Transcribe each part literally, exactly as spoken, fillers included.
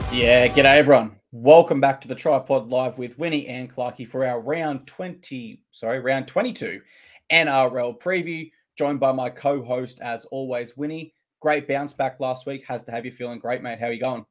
Yeah, g'day everyone. Welcome back to the Tripod Live with Winnie and Clarkey for our round twenty, sorry, round twenty-two N R L preview. Joined by my co-host, as always, Winnie. Great bounce back last week. Has to have you feeling great, mate. How are you going?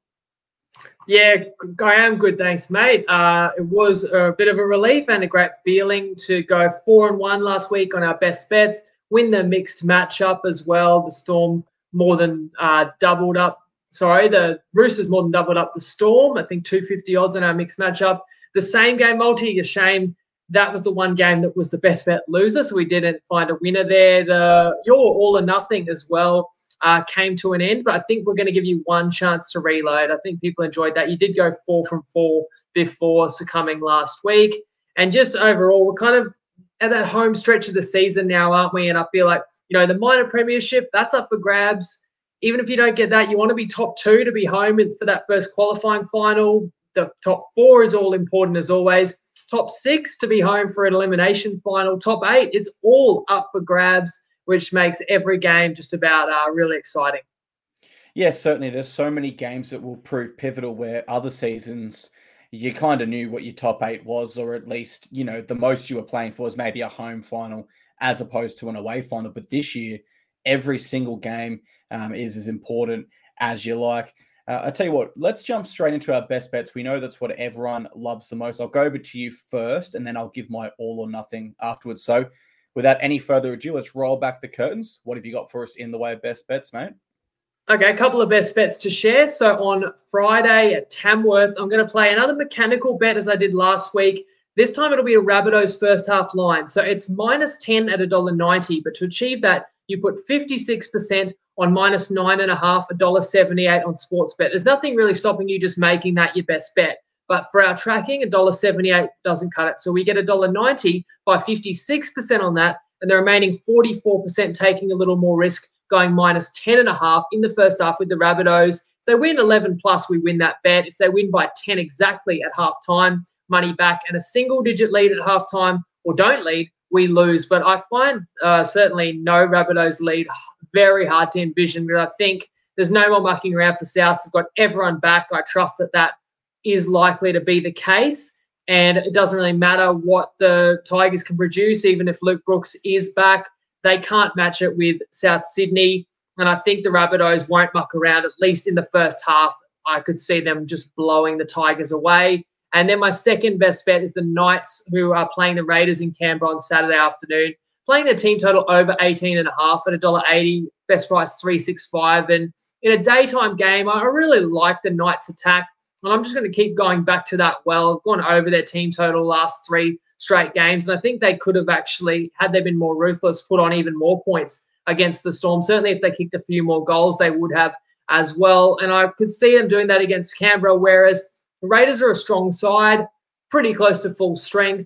Yeah, I am good, thanks, mate. Uh, it was a bit of a relief and a great feeling to go four and one last week on our best bets, win the mixed matchup as well. The Storm more than uh, doubled up. Sorry, the Roosters more than doubled up the Storm. I think two fifty odds on our mixed matchup. The same game multi, a shame that was the one game that was the best bet loser, so we didn't find a winner there. The your all or nothing as well uh, came to an end, but I think we're going to give you one chance to reload. I think people enjoyed that. You did go four from four before succumbing last week. And just overall, we're kind of at that home stretch of the season now, aren't we? And I feel like, you know, the minor premiership, that's up for grabs. Even if you don't get that, you want to be top two to be home for that first qualifying final. The top four is all important as always. Top six to be home for an elimination final. Top eight, it's all up for grabs, which makes every game just about uh, really exciting. Yeah, certainly. There's so many games that will prove pivotal where other seasons you kind of knew what your top eight was, or at least, you know, the most you were playing for was maybe a home final as opposed to an away final. But this year, every single game um, is as important as you like. Uh, I tell you what, let's jump straight into our best bets. We know that's what everyone loves the most. I'll go over to you first, and then I'll give my all or nothing afterwards. So, without any further ado, let's roll back the curtains. What have you got for us in the way of best bets, mate? Okay, a couple of best bets to share. So on Friday at Tamworth, I'm going to play another mechanical bet as I did last week. This time it'll be a Rabbitohs first half line. So it's minus ten at one dollar ninety. But to achieve that, you put fifty-six percent on minus nine and a half, one dollar seventy-eight on Sportsbet. There's nothing really stopping you just making that your best bet. But for our tracking, one dollar seventy-eight doesn't cut it. So we get one dollar ninety by fifty-six percent on that, and the remaining forty-four percent taking a little more risk, going minus ten and a half in the first half with the Rabbitohs. If they win eleven plus, we win that bet. If they win by ten exactly at half time, money back, and a single digit lead at half time or don't lead, we lose. But I find uh, certainly no Rabbitohs lead very hard to envision. But I think there's no more mucking around for Souths. They've got everyone back. I trust that that is likely to be the case. And it doesn't really matter what the Tigers can produce, even if Luke Brooks is back. They can't match it with South Sydney. And I think the Rabbitohs won't muck around, at least in the first half. I could see them just blowing the Tigers away. And then my second best bet is the Knights, who are playing the Raiders in Canberra on Saturday afternoon, playing their team total over eighteen and a half at one dollar eighty, best price three sixty-five. And in a daytime game, I really like the Knights attack. And I'm just going to keep going back to that well. Gone over their team total last three straight games. And I think they could have actually, had they been more ruthless, put on even more points against the Storm. Certainly if they kicked a few more goals, they would have as well. And I could see them doing that against Canberra, whereas the Raiders are a strong side, pretty close to full strength,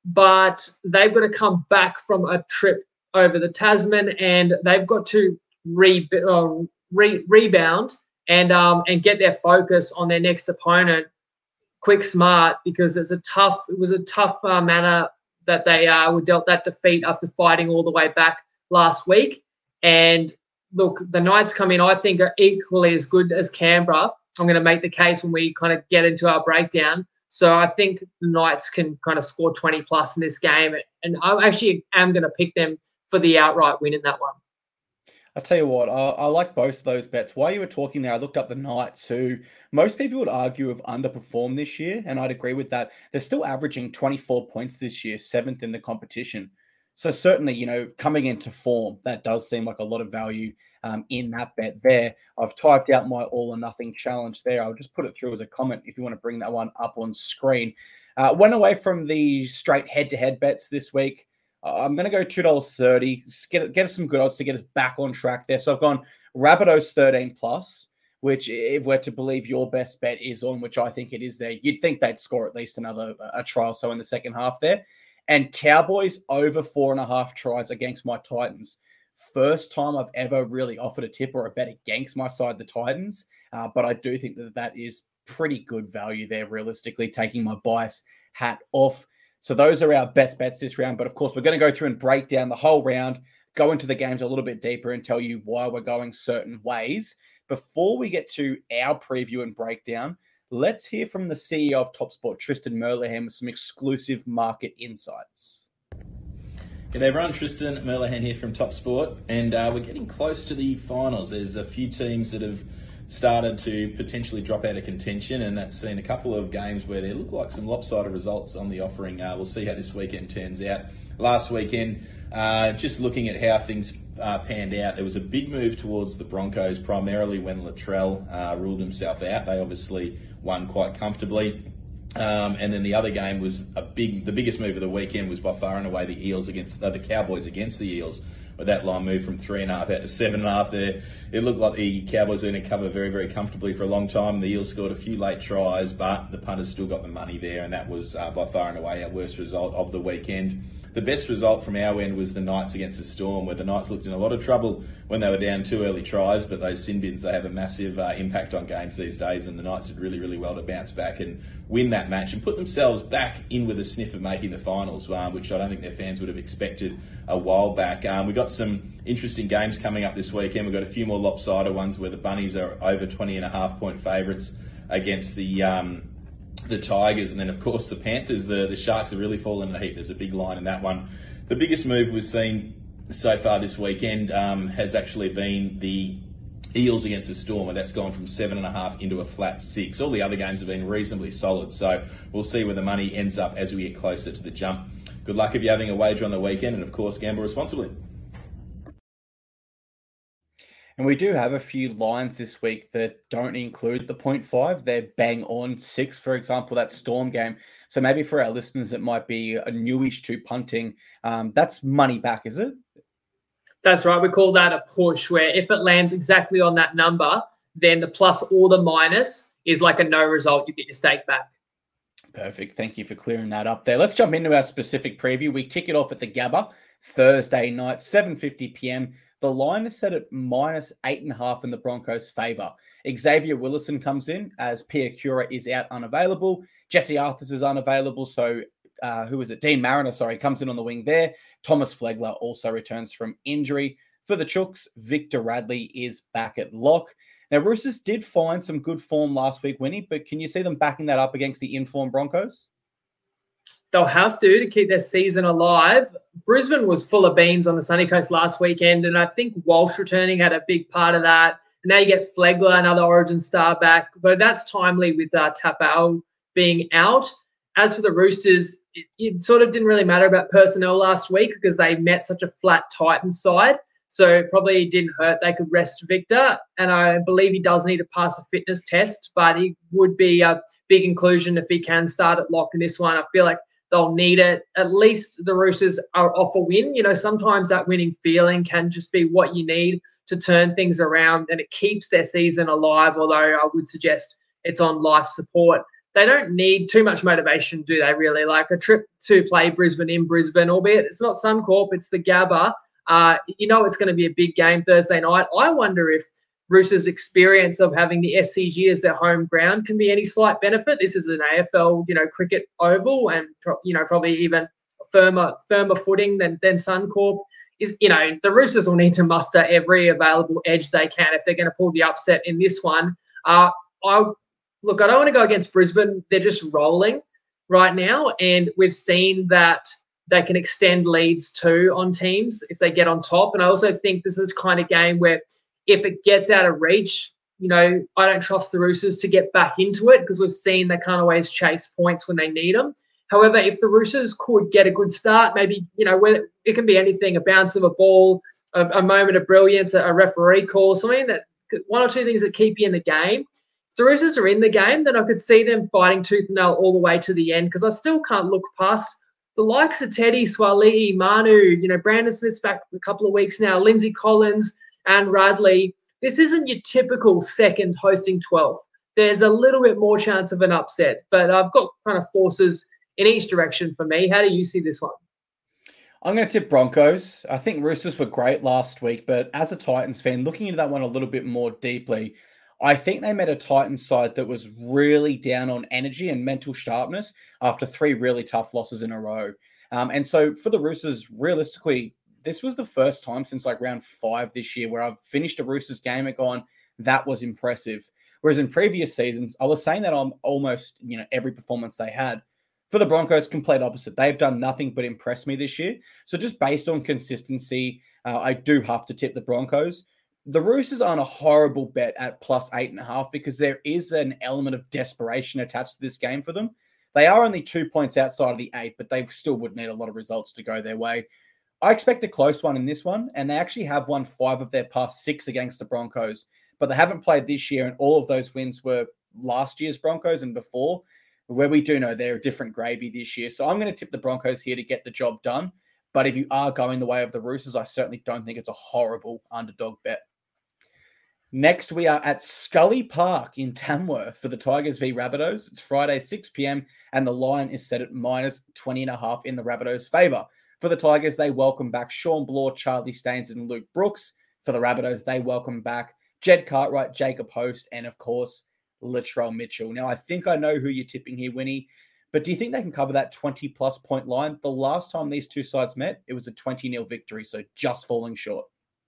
but they've got to come back from a trip over the Tasman, and they've got to re, uh, re, rebound and um, and get their focus on their next opponent quick, smart, because it's a tough. It was a tough uh, manner that they uh, were dealt that defeat after fighting all the way back last week. And look, the Knights come in, I think, are equally as good as Canberra. I'm going to make the case when we kind of get into our breakdown. So I think the Knights can kind of score twenty plus in this game, and I actually am going to pick them for the outright win in that one. I'll tell you what, I, I like both of those bets. While you were talking there, I looked up the Knights, who most people would argue have underperformed this year, and I'd agree with that. They're still averaging twenty-four points this year, seventh in the competition. So certainly, you know, coming into form, that does seem like a lot of value um, in that bet there. I've typed out my all or nothing challenge there. I'll just put it through as a comment if you want to bring that one up on screen. Uh, went away from the straight head-to-head bets this week. I'm going to go two dollars thirty. Get, get us some good odds to get us back on track there. So I've gone Rabbitohs thirteen plus, which if we're to believe your best bet is on, which I think it is there, you'd think they'd score at least another a trial so in the second half there. And Cowboys over four and a half tries against my Titans. First time I've ever really offered a tip or a bet against my side, the Titans. Uh, but I do think that that is pretty good value there, realistically, taking my bias hat off. So those are our best bets this round. But of course, we're going to go through and break down the whole round, go into the games a little bit deeper and tell you why we're going certain ways. Before we get to our preview and breakdown, Let's hear from the C E O of TopSport, Tristan Merlehan, with some exclusive market insights. G'day everyone, Tristan Merlehan here from TopSport, and uh, we're getting close to the finals. There's a few teams that have started to potentially drop out of contention, and that's seen a couple of games where there look like some lopsided results on the offering. Uh, we'll see how this weekend turns out. Last weekend, uh, just looking at how things uh, panned out, there was a big move towards the Broncos, primarily when Latrell uh, ruled himself out. They obviously won quite comfortably. Um, and then the other game was a big, the biggest move of the weekend was by far and away the Eels against, uh, the Cowboys against the Eels. With that line moved from three and a half out to seven and a half there. It looked like the Cowboys were going to cover very, very comfortably for a long time. The Eels scored a few late tries, but the punters still got the money there, and that was uh, by far and away our worst result of the weekend. The best result from our end was the Knights against the Storm, where the Knights looked in a lot of trouble when they were down two early tries, but those sin bins, they have a massive uh, impact on games these days, and the Knights did really, really well to bounce back and win that match and put themselves back in with a sniff of making the finals, uh, which I don't think their fans would have expected a while back. Um, we've got some interesting games coming up this weekend. We've got a few more lopsided ones where the Bunnies are over twenty and a half point favourites against the um, the Tigers, and then of course the Panthers. The, the Sharks have really fallen in a heap. There's a big line in that one. The biggest move we've seen so far this weekend um, has actually been the Eels against the Storm, where that's gone from seven and a half into a flat six. All the other games have been reasonably solid, so we'll see where the money ends up as we get closer to the jump. Good luck if you're having a wager on the weekend, and of course, gamble responsibly. And we do have a few lines this week that don't include the point five. They're bang on six, for example, that Storm game. So maybe for our listeners, it might be a newish to punting. Um, that's money back, is it? That's right. We call that a push, where if it lands exactly on that number, then the plus or the minus is like a no result. You get your stake back. Perfect. Thank you for clearing that up there. Let's jump into our specific preview. We kick it off at the Gabba Thursday night, seven fifty p.m. The line is set at minus eight and a half in the Broncos' favour. Xavier Willison comes in as Pia Cura is out unavailable. Jesse Arthurs is unavailable. So uh, who is it? Dean Mariner, sorry, comes in on the wing there. Thomas Flegler also returns from injury. For the Chooks, Victor Radley is back at lock. Now, Roosters did find some good form last week, Winnie, but can you see them backing that up against the informed Broncos? They'll have to to keep their season alive. Brisbane was full of beans on the Sunny Coast last weekend, and I think Walsh returning had a big part of that. And now you get Flegler, another Origin star, back, but that's timely with uh, Tapau being out. As for the Roosters, it, it sort of didn't really matter about personnel last week because they met such a flat Titans side, so it probably didn't hurt. They could rest Victor, and I believe he does need to pass a fitness test, but he would be a big inclusion if he can start at lock in this one. I feel like they'll need it. At least the Roosters are off a win. You know, sometimes that winning feeling can just be what you need to turn things around, and it keeps their season alive, although I would suggest it's on life support. They don't need too much motivation, do they, really? Like a trip to play Brisbane in Brisbane, albeit it's not Suncorp, it's the Gabba. Uh, you know it's going to be a big game Thursday night. I wonder if Roosters' experience of having the S C G as their home ground can be any slight benefit. This is an A F L, you know, cricket oval, and you know probably even firmer firmer footing than than Suncorp. Is you know the Roosters will need to muster every available edge they can if they're going to pull the upset in this one. Uh, I look, I don't want to go against Brisbane. They're just rolling right now, and we've seen that they can extend leads too on teams if they get on top. And I also think this is the kind of game where if it gets out of reach, you know, I don't trust the Roosters to get back into it because we've seen they can't always chase points when they need them. However, if the Roosters could get a good start, maybe, you know, whether it can be anything, a bounce of a ball, a, a moment of brilliance, a, a referee call, something that one or two things that keep you in the game. If the Roosters are in the game, then I could see them fighting tooth and nail all the way to the end because I still can't look past the likes of Teddy, Swali'i, Manu, you know, Brandon Smith's back a couple of weeks now, Lindsay Collins and Radley. This isn't your typical second hosting twelfth. There's a little bit more chance of an upset, but I've got kind of forces in each direction for me. How do you see this one? I'm going to tip Broncos. I think Roosters were great last week, but as a Titans fan, looking into that one a little bit more deeply, I think they met a Titans side that was really down on energy and mental sharpness after three really tough losses in a row. Um, and so for the Roosters, realistically, this was the first time since like round five this year where I've finished a Roosters game and gone, that was impressive. Whereas in previous seasons, I was saying that on almost, you know, every performance they had. For the Broncos, complete opposite. They've done nothing but impress me this year. So just based on consistency, uh, I do have to tip the Broncos. The Roosters aren't a horrible bet at plus eight and a half because there is an element of desperation attached to this game for them. They are only two points outside of the eight, but they still would need a lot of results to go their way. I expect a close one in this one, and they actually have won five of their past six against the Broncos, but they haven't played this year, and all of those wins were last year's Broncos and before, where we do know they're a different gravy this year. So I'm going to tip the Broncos here to get the job done. But if you are going the way of the Roosters, I certainly don't think it's a horrible underdog bet. Next, we are at Scully Park in Tamworth for the Tigers v Rabbitohs. It's Friday, six p.m, and the line is set at minus twenty and a half in the Rabbitohs' favour. For the Tigers, they welcome back Sean Bloor, Charlie Staines, and Luke Brooks. For the Rabbitohs, they welcome back Jed Cartwright, Jacob Host, and of course, Latrell Mitchell. Now, I think I know who you're tipping here, Winnie, but do you think they can cover that twenty plus point line? The last time these two sides met, it was a twenty nil victory, so just falling short.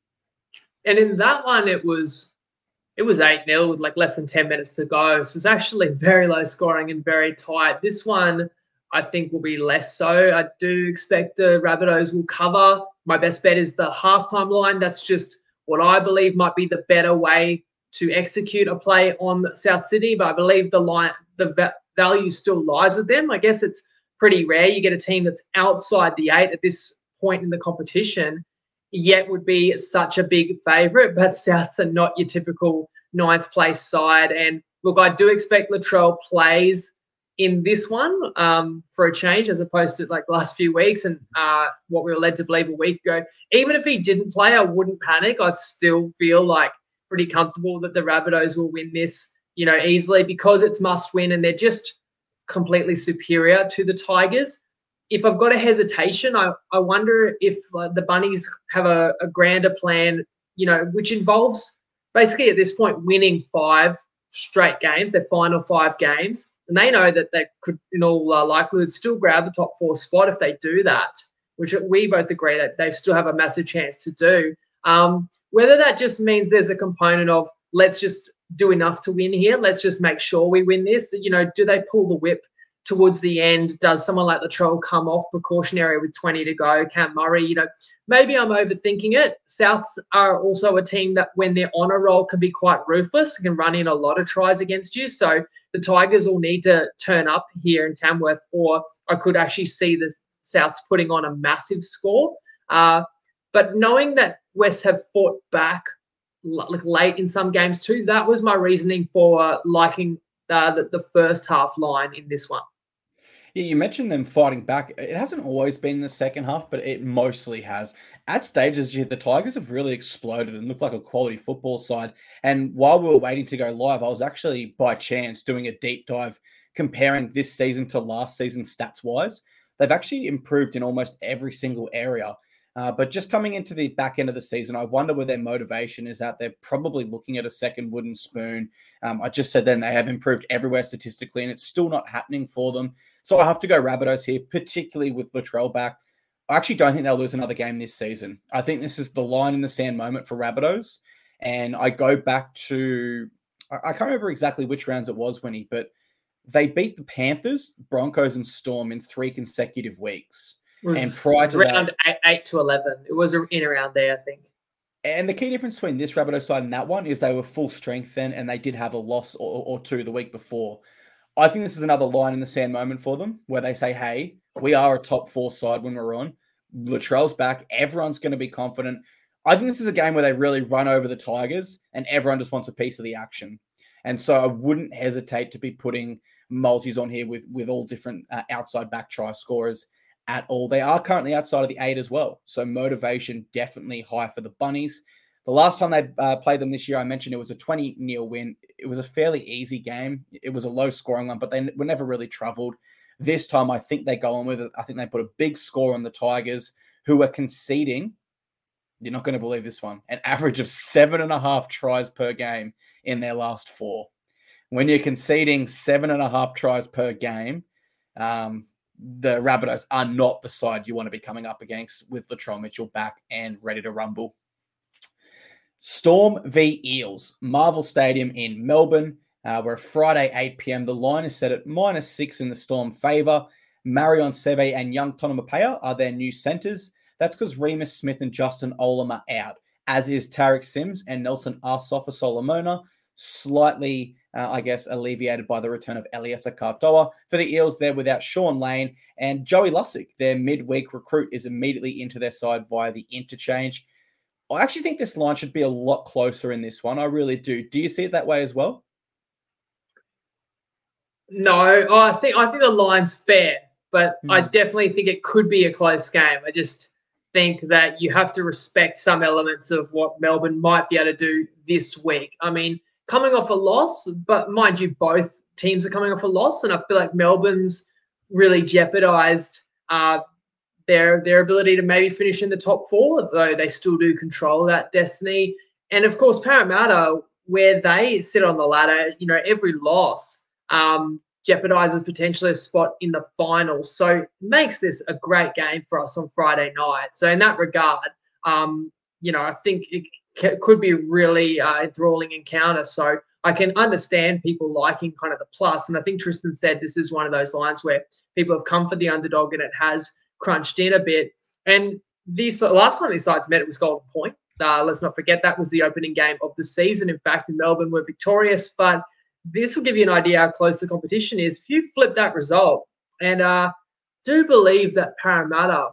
And in that one, it was it was eight nil with like less than ten minutes to go. So it's actually very low scoring and very tight. This one, I think, will be less so. I do expect the Rabbitohs will cover. My best bet is the halftime line. That's just what I believe might be the better way to execute a play on South Sydney. But I believe the line, the va- value still lies with them. I guess it's pretty rare you get a team that's outside the eight at this point in the competition, yet would be such a big favourite. But Souths are not your typical ninth place side. And look, I do expect Latrell plays in this one um, for a change, as opposed to like the last few weeks and uh, what we were led to believe a week ago. Even if he didn't play, I wouldn't panic. I'd still feel like pretty comfortable that the Rabbitohs will win this, you know, easily, because it's must win and they're just completely superior to the Tigers. If I've got a hesitation, I, I wonder if uh, the Bunnies have a, a grander plan, you know, which involves basically at this point winning five straight games, their final five games. And they know that they could, in all uh, likelihood, still grab the top four spot if they do that, which we both agree that they still have a massive chance to do. Um, whether that just means there's a component of let's just do enough to win here, let's just make sure we win this. You know, do they pull the whip towards the end? Does someone like Latrell come off precautionary with twenty to go? Cam Murray, you know, maybe I'm overthinking it. Souths are also a team that when they're on a roll can be quite ruthless, can run in a lot of tries against you. So the Tigers will need to turn up here in Tamworth, or I could actually see the Souths putting on a massive score. Uh, but knowing that West have fought back like late in some games too, that was my reasoning for uh, liking uh, the, the first half line in this one. Yeah, you mentioned them fighting back. It hasn't always been in the second half, but it mostly has. At stages, the Tigers have really exploded and looked like a quality football side. And while we were waiting to go live, I was actually, by chance, doing a deep dive comparing this season to last season stats-wise. They've actually improved in almost every single area. Uh, but just coming into the back end of the season, I wonder where their motivation is at. They're probably looking at a second wooden spoon. Um, I just said then they have improved everywhere statistically, and it's still not happening for them. So I have to go Rabbitohs here, particularly with Latrell back. I actually don't think they'll lose another game this season. I think this is the line in the sand moment for Rabbitohs. And I go back to, I, I can't remember exactly which rounds it was, Winnie, but they beat the Panthers, Broncos, and Storm in three consecutive weeks. And prior to around that, eight, eight to eleven. It was in around there, I think. And the key difference between this Rabbitohs side and that one is they were full strength then, and they did have a loss or, or two the week before. I think this is another line in the sand moment for them where they say, hey, we are a top four side when we're on. Latrell's back. Everyone's going to be confident. I think this is a game where they really run over the Tigers and everyone just wants a piece of the action. And so I wouldn't hesitate to be putting multis on here with, with all different uh, outside back try scorers at all. They are currently outside of the eight as well. So motivation definitely high for the Bunnies. The last time they uh, played them this year, I mentioned it was a twenty nil win. It was a fairly easy game. It was a low scoring one, but they were never really troubled. This time, I think they go on with it. I think they put a big score on the Tigers, who are conceding, you're not going to believe this one, an average of seven and a half tries per game in their last four. When you're conceding seven and a half tries per game, um, the Rabbitohs are not the side you want to be coming up against with Latrell Mitchell back and ready to rumble. Storm v Eels, Marvel Stadium in Melbourne. Uh, we're Friday, eight p.m. The line is set at minus six in the Storm favour. Marion Seve and young Tonomapea are their new centres. That's because Remus Smith and Justin Olam are out, as is Tarek Sims and Nelson Asafa Solomona, slightly, uh, I guess, alleviated by the return of Eliesa Katoa. For the Eels, they're without Sean Lane and Joey Lussick. Their midweek recruit is immediately into their side via the interchange. I actually think this line should be a lot closer in this one. I really do. Do you see it that way as well? No, I think I think the line's fair, but mm. I definitely think it could be a close game. I just think that you have to respect some elements of what Melbourne might be able to do this week. I mean, coming off a loss, but mind you, both teams are coming off a loss, and I feel like Melbourne's really jeopardised uh, their their ability to maybe finish in the top four, though they still do control that destiny. And of course, Parramatta, where they sit on the ladder, you know, every loss um, jeopardizes potentially a spot in the finals. So it makes this a great game for us on Friday night. So in that regard, um, you know, I think it c- could be a really uh, enthralling encounter. So I can understand people liking kind of the plus. And I think Tristan said this is one of those lines where people have come for the underdog and it has crunched in a bit. And this last time these sides met, it was Golden Point. Uh, let's not forget that was the opening game of the season. In fact, in Melbourne were victorious, but this will give you an idea how close the competition is. If you flip that result, and uh, do believe that Parramatta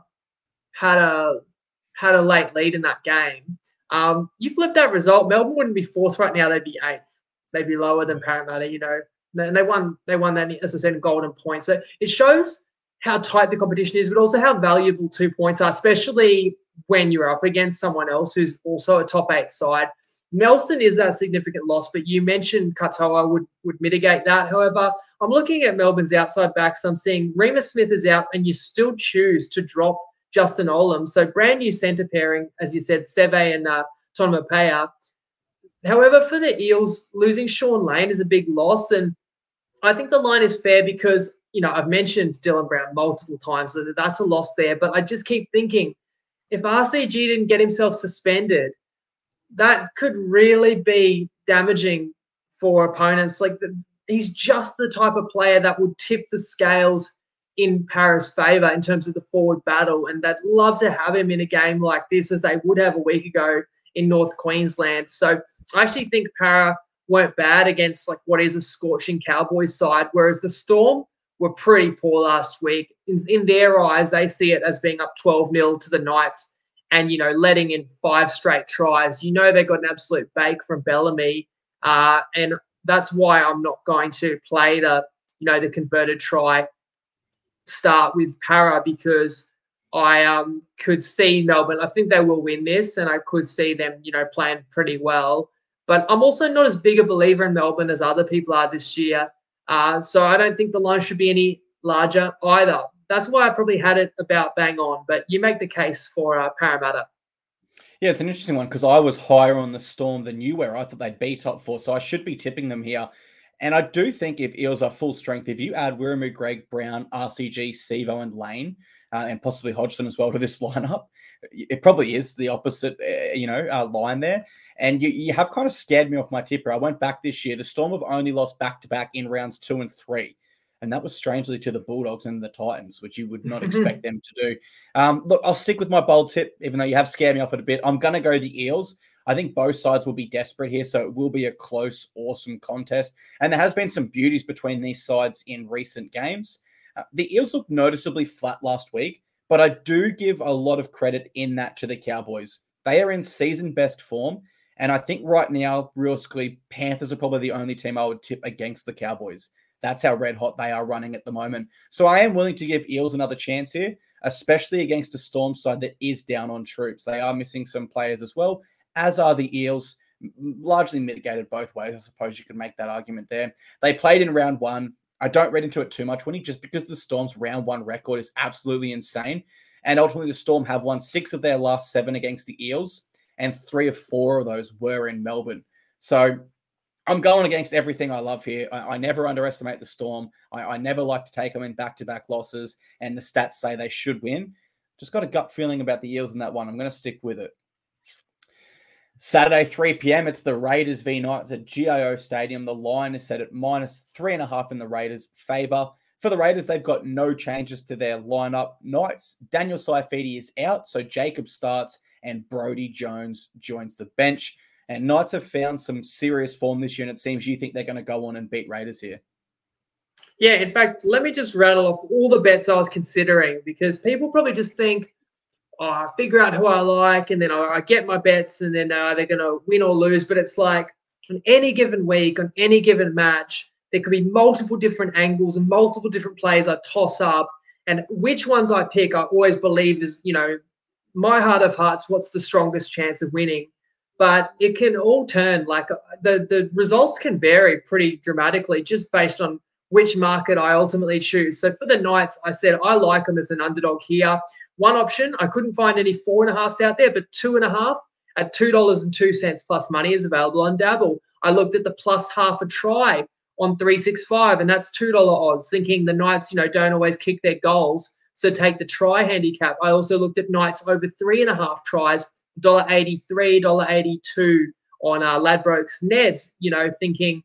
had a had a late lead in that game. Um, you flip that result, Melbourne wouldn't be fourth right now; they'd be eighth. They'd be lower than Parramatta, you know. And they won. They won that, as I said, in Golden Point. So it shows how tight the competition is, but also how valuable two points are, especially when you're up against someone else who's also a top eight side. Nelson is that significant loss, but you mentioned Katoa would, would mitigate that. However, I'm looking at Melbourne's outside backs. I'm seeing Remus Smith is out, and you still choose to drop Justin Olam. So brand new centre pairing, as you said, Seve and uh, Tonomapea. However, for the Eels, losing Sean Lane is a big loss, and I think the line is fair because, you know, I've mentioned Dylan Brown multiple times, so that's a loss there. But I just keep thinking, if R C G didn't get himself suspended, that could really be damaging for opponents. Like the, he's just the type of player that would tip the scales in Para's favour in terms of the forward battle, and they'd love to have him in a game like this as they would have a week ago in North Queensland. So I actually think Para weren't bad against like what is a scorching Cowboys side, whereas the Storm were pretty poor last week. In, in their eyes, they see it as being up twelve nil to the Knights and, you know, letting in five straight tries. You know, they got an absolute bake from Bellamy. Uh, and that's why I'm not going to play the, you know, the converted try start with Para, because I um, could see Melbourne. I think they will win this, and I could see them, you know, playing pretty well. But I'm also not as big a believer in Melbourne as other people are this year. Uh, so I don't think the line should be any larger either. That's why I probably had it about bang on. But you make the case for uh, Parramatta. Yeah, it's an interesting one because I was higher on the Storm than you were. I thought they'd be top four, so I should be tipping them here. And I do think if Eels are full strength, if you add Wiremu, Greg, Brown, R C G, Sevo, and Lane, uh, and possibly Hodgson as well to this lineup, it probably is the opposite, uh, you know, uh, line there. And you, you have kind of scared me off my tipper. I went back this year. The Storm have only lost back-to-back in rounds two and three. And that was strangely to the Bulldogs and the Titans, which you would not expect them to do. Um, look, I'll stick with my bold tip, even though you have scared me off it a bit. I'm going to go the Eels. I think both sides will be desperate here, so it will be a close, awesome contest. And there has been some beauties between these sides in recent games. Uh, the Eels looked noticeably flat last week, but I do give a lot of credit in that to the Cowboys. They are in season best form, and I think right now, realistically, Panthers are probably the only team I would tip against the Cowboys. That's how red hot they are running at the moment. So I am willing to give Eels another chance here, especially against a Storm side that is down on troops. They are missing some players as well, as are the Eels, largely mitigated both ways. I suppose you could make that argument there. They played in round one. I don't read into it too much, Winnie, just because the Storm's round one record is absolutely insane. And ultimately, the Storm have won six of their last seven against the Eels, and three of four of those were in Melbourne. So I'm going against everything I love here. I, I never underestimate the Storm. I, I never like to take them in back-to-back losses, and the stats say they should win. Just got a gut feeling about the Eels in that one. I'm going to stick with it. Saturday, three p.m, it's the Raiders v Knights at G I O Stadium. The line is set at minus three and a half in the Raiders' favour. For the Raiders, they've got no changes to their lineup. Knights, Daniel Saifidi is out, so Jacob starts and Brodie Jones joins the bench. And Knights have found some serious form this year, and it seems you think they're going to go on and beat Raiders here. Yeah, in fact, let me just rattle off all the bets I was considering, because people probably just think, oh, I figure out who I like, and then I, I get my bets, and then uh, they're going to win or lose. But it's like on any given week, on any given match, there could be multiple different angles and multiple different plays I toss up. And which ones I pick, I always believe is, you know, my heart of hearts, what's the strongest chance of winning? But it can all turn, like the, the results can vary pretty dramatically just based on which market I ultimately choose. So for the Knights, I said I like them as an underdog here. One option, I couldn't find any four and a halfs out there, but two and a half at two dollars and two cents plus money is available on Dabble. I looked at the plus half a try on three sixty-five, and that's two dollars odds, thinking the Knights, you know, don't always kick their goals, so take the try handicap. I also looked at Knights over three and a half tries, one eighty-three, one eighty-two on uh, Ladbrokes Neds, you know, thinking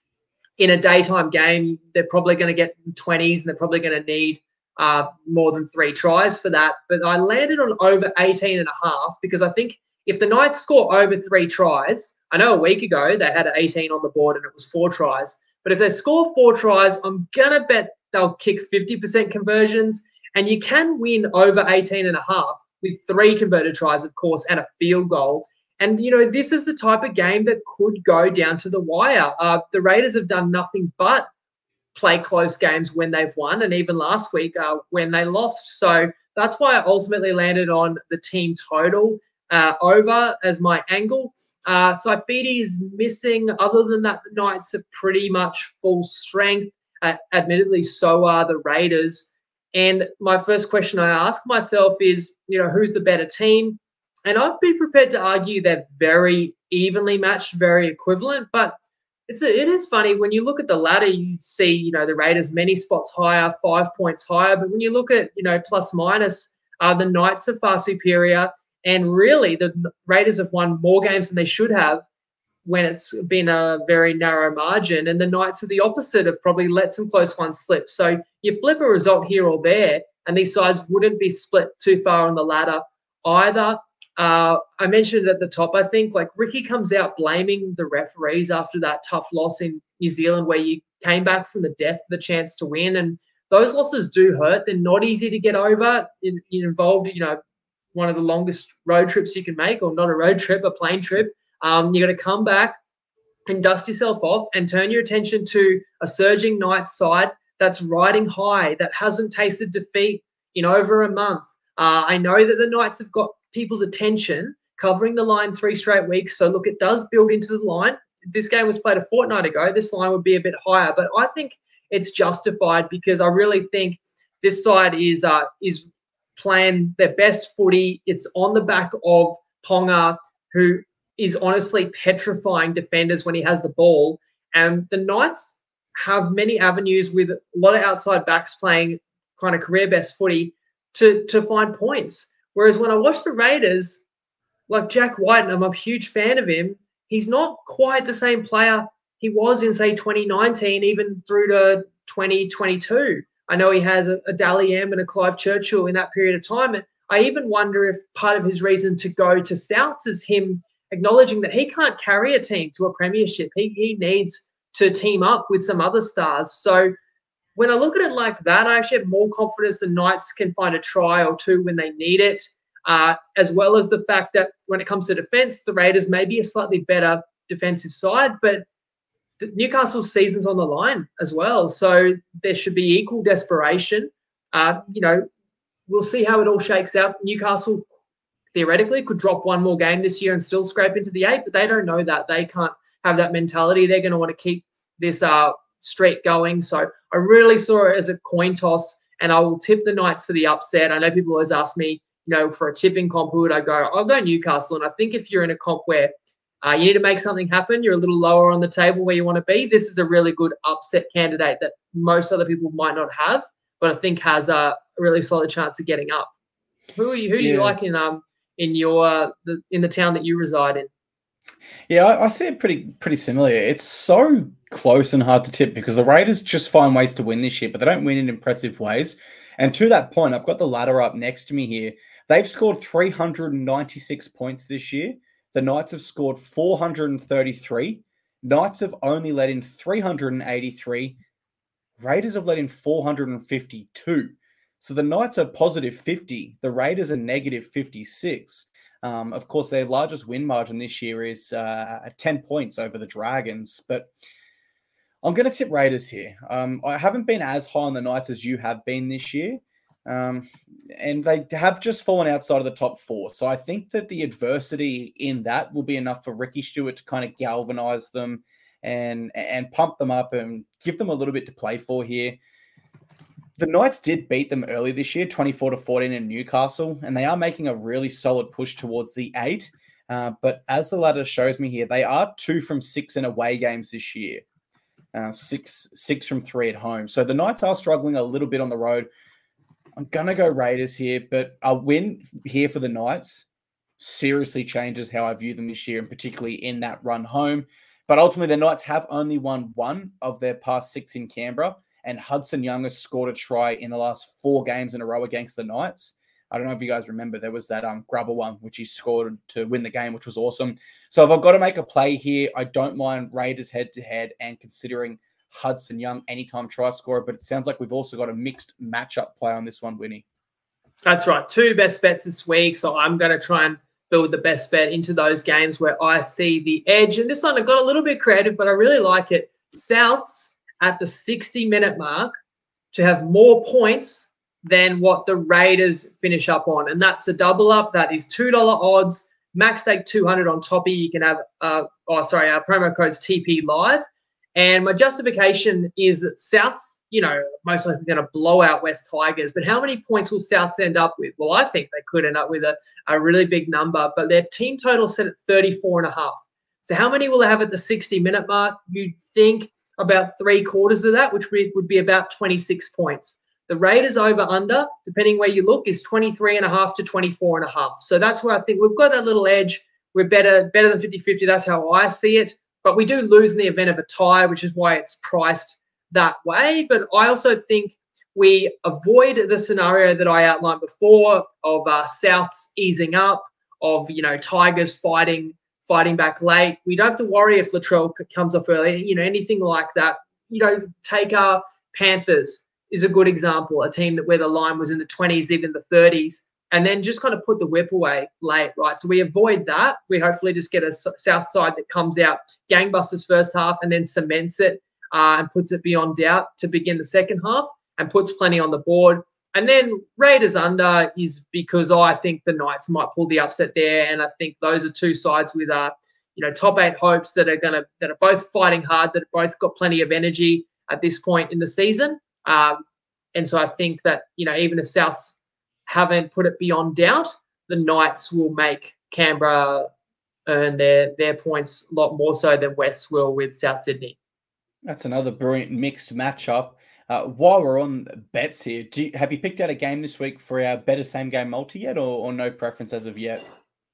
in a daytime game, they're probably going to get twenties and they're probably going to need uh, more than three tries for that. But I landed on over eighteen and a half because I think if the Knights score over three tries, I know a week ago they had eighteen on the board and it was four tries. But if they score four tries, I'm going to bet they'll kick fifty percent conversions. And you can win over eighteen and a half with three converted tries, of course, and a field goal. And, you know, this is the type of game that could go down to the wire. Uh, the Raiders have done nothing but play close games when they've won, and even last week uh, when they lost. So that's why I ultimately landed on the team total uh, over as my angle. Uh, Saifidi is missing. Other than that, the Knights are pretty much full strength. Uh, admittedly, so are the Raiders. And my first question I ask myself is, you know, who's the better team? And I'd be prepared to argue they're very evenly matched, very equivalent. But it's a, it is funny when you look at the ladder, you see, you know, the Raiders many spots higher, five points higher. But when you look at, you know, plus minus, uh, the Knights are far superior. And really, the Raiders have won more games than they should have when it's been a very narrow margin. And the Knights are the opposite, have probably let some close ones slip. So you flip a result here or there, and these sides wouldn't be split too far on the ladder either. Uh, I mentioned it at the top, I think, like Ricky comes out blaming the referees after that tough loss in New Zealand where you came back from the death for the chance to win. And those losses do hurt. They're not easy to get over. It, it involved, you know, one of the longest road trips you can make, or not a road trip, a plane trip. Um, you got to come back and dust yourself off and turn your attention to a surging Knights side that's riding high, that hasn't tasted defeat in over a month. Uh, I know that the Knights have got people's attention covering the line three straight weeks. So, look, it does build into the line. This game was played a fortnight ago. This line would be a bit higher. But I think it's justified because I really think this side is uh, is playing their best footy. It's on the back of Ponga, who is honestly petrifying defenders when he has the ball. And the Knights have many avenues with a lot of outside backs playing kind of career best footy to, to find points. Whereas when I watch the Raiders, like Jack White, and I'm a huge fan of him, he's not quite the same player he was in, say, twenty nineteen, even through to twenty twenty-two. I know he has a, a Dally M and a Clive Churchill in that period of time. And I even wonder if part of his reason to go to Souths is him acknowledging that he can't carry a team to a premiership. He, he needs to team up with some other stars. So when I look at it like that, I actually have more confidence the Knights can find a try or two when they need it, uh, as well as the fact that when it comes to defence, the Raiders may be a slightly better defensive side, but Newcastle's season's on the line as well. So there should be equal desperation. Uh, you know, we'll see how it all shakes out. Newcastle theoretically could drop one more game this year and still scrape into the eight, but they don't know that. They can't have that mentality. They're going to want to keep this uh, streak going. So I really saw it as a coin toss, and I will tip the Knights for the upset. I know people always ask me, you know, for a tipping comp, who would I go? I'll go Newcastle. And I think if you're in a comp where uh, you need to make something happen, you're a little lower on the table where you want to be, this is a really good upset candidate that most other people might not have, but I think has a really solid chance of getting up. Who are you? Who do yeah. you like in um in your uh, the, in the town that you reside in? Yeah, I, I see it pretty pretty similar. It's so close and hard to tip because the Raiders just find ways to win this year, but they don't win in impressive ways. And to that point, I've got the ladder up next to me here. They've scored three hundred ninety-six points this year. The Knights have scored four hundred thirty-three. Knights have only let in three hundred eighty-three. Raiders have let in four hundred fifty-two. So the Knights are positive fifty. The Raiders are negative fifty-six. Um, of course, their largest win margin this year is uh, ten points over the Dragons. But I'm going to tip Raiders here. Um, I haven't been as high on the Knights as you have been this year. Um, and they have just fallen outside of the top four. So I think that the adversity in that will be enough for Ricky Stuart to kind of galvanize them and, and pump them up and give them a little bit to play for here. The Knights did beat them early this year, twenty-four to fourteen in Newcastle, and they are making a really solid push towards the eight. Uh, but as the ladder shows me here, they are two from six in away games this year, uh, six six from three at home. So the Knights are struggling a little bit on the road. I'm going to go Raiders here, but a win here for the Knights seriously changes how I view them this year, and particularly in that run home. But ultimately, the Knights have only won one of their past six in Canberra, and Hudson Young has scored a try in the last four games in a row against the Knights. I don't know if you guys remember, there was that um, grubber one, which he scored to win the game, which was awesome. So if I've got to make a play here, I don't mind Raiders head-to-head and considering Hudson Young anytime try scorer, but it sounds like we've also got a mixed matchup play on this one, Winnie. That's right. Two best bets this week. So I'm going to try and build the best bet into those games where I see the edge. And this one, I got a little bit creative, but I really like it. Souths at the sixty-minute mark to have more points than what the Raiders finish up on. And that's a double up. That is two dollars odds. Max stake two hundred on Toppy. You can have, uh, oh, sorry, our promo code's T P Live. And my justification is that Souths, you know, most likely going to blow out West Tigers. But how many points will Souths end up with? Well, I think they could end up with a, a really big number. But their team total set at thirty-four and a half. So how many will they have at the sixty-minute mark? You'd think about three quarters of that, which would be about twenty-six points. The Raiders over under, depending where you look, is twenty-three and a half to twenty-four and a half. So that's where I think we've got that little edge. We're better, better than fifty-fifty. That's how I see it. But we do lose in the event of a tie, which is why it's priced that way. But I also think we avoid the scenario that I outlined before of uh, Souths easing up, of, you know, Tigers fighting fighting back late. We don't have to worry if Latrell comes off early, you know, anything like that. You know, take our uh, Panthers is a good example, a team that where the line was in the twenties, even the thirties. And then just kind of put the whip away late, right? So we avoid that. We hopefully just get a South side that comes out gangbusters first half and then cements it uh, and puts it beyond doubt to begin the second half and puts plenty on the board. And then Raiders under is because I think the Knights might pull the upset there, and I think those are two sides with uh, you know, top eight hopes that are gonna that are both fighting hard, that both got plenty of energy at this point in the season. Um, and so I think that, you know, even if Souths haven't put it beyond doubt, the Knights will make Canberra earn their their points a lot more so than West will with South Sydney. That's another brilliant mixed matchup. Uh, while we're on bets here, do you, have you picked out a game this week for our better same game multi yet, or, or no preference as of yet?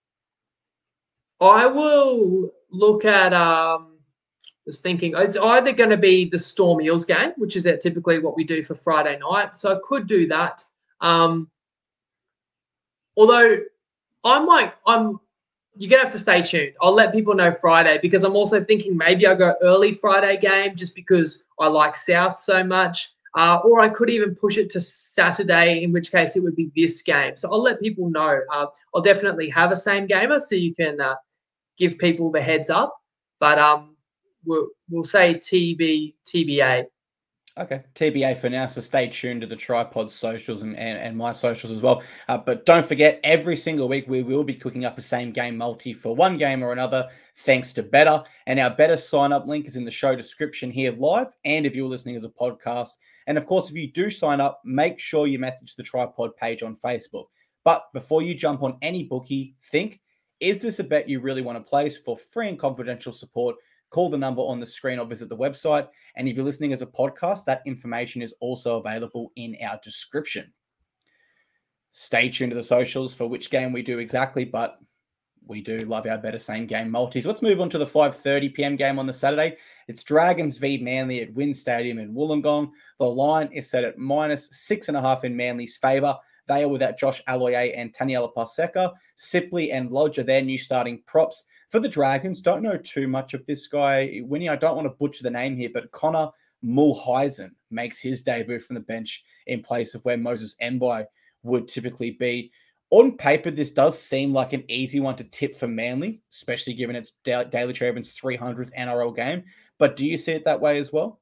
I will look at. Um, was thinking it's either going to be the Storm Eels game, which is typically what we do for Friday night, so I could do that. Um, Although I might, I'm, you're going to have to stay tuned. I'll let people know Friday because I'm also thinking maybe I'll go early Friday game just because I like South so much. Uh, or I could even push it to Saturday, in which case it would be this game. So I'll let people know. Uh, I'll definitely have a same gamer so you can uh, give people the heads up. But um, we'll, we'll say T B, T B A. Okay, T B A for now, so stay tuned to the Tripod socials and, and, and my socials as well. Uh, but don't forget, every single week we will be cooking up a same game multi for one game or another, thanks to Better. And our Better sign-up link is in the show description here live, and if you're listening as a podcast. And of course, if you do sign up, make sure you message the Tripod page on Facebook. But before you jump on any bookie, think, is this a bet you really want to place? For free and confidential support, call the number on the screen or visit the website. And if you're listening as a podcast, that information is also available in our description. Stay tuned to the socials for which game we do exactly, but We do love our better same game multis. Let's move on to the five thirty p.m. game on the Saturday. It's Dragons v Manly at Wynn Stadium in Wollongong. The line is set at minus six and a half in Manly's favour. They are without Josh Aloiai and Taniela Paseka. Sipley and Lodge are their new starting props. For the Dragons, don't know too much of this guy. Winnie, I don't want to butcher the name here, but Connor Mulheisen makes his debut from the bench in place of where Moses Mbye would typically be. On paper, this does seem like an easy one to tip for Manly, especially given it's Daly Cherry-Evans' three hundredth N R L game. But do you see it that way as well?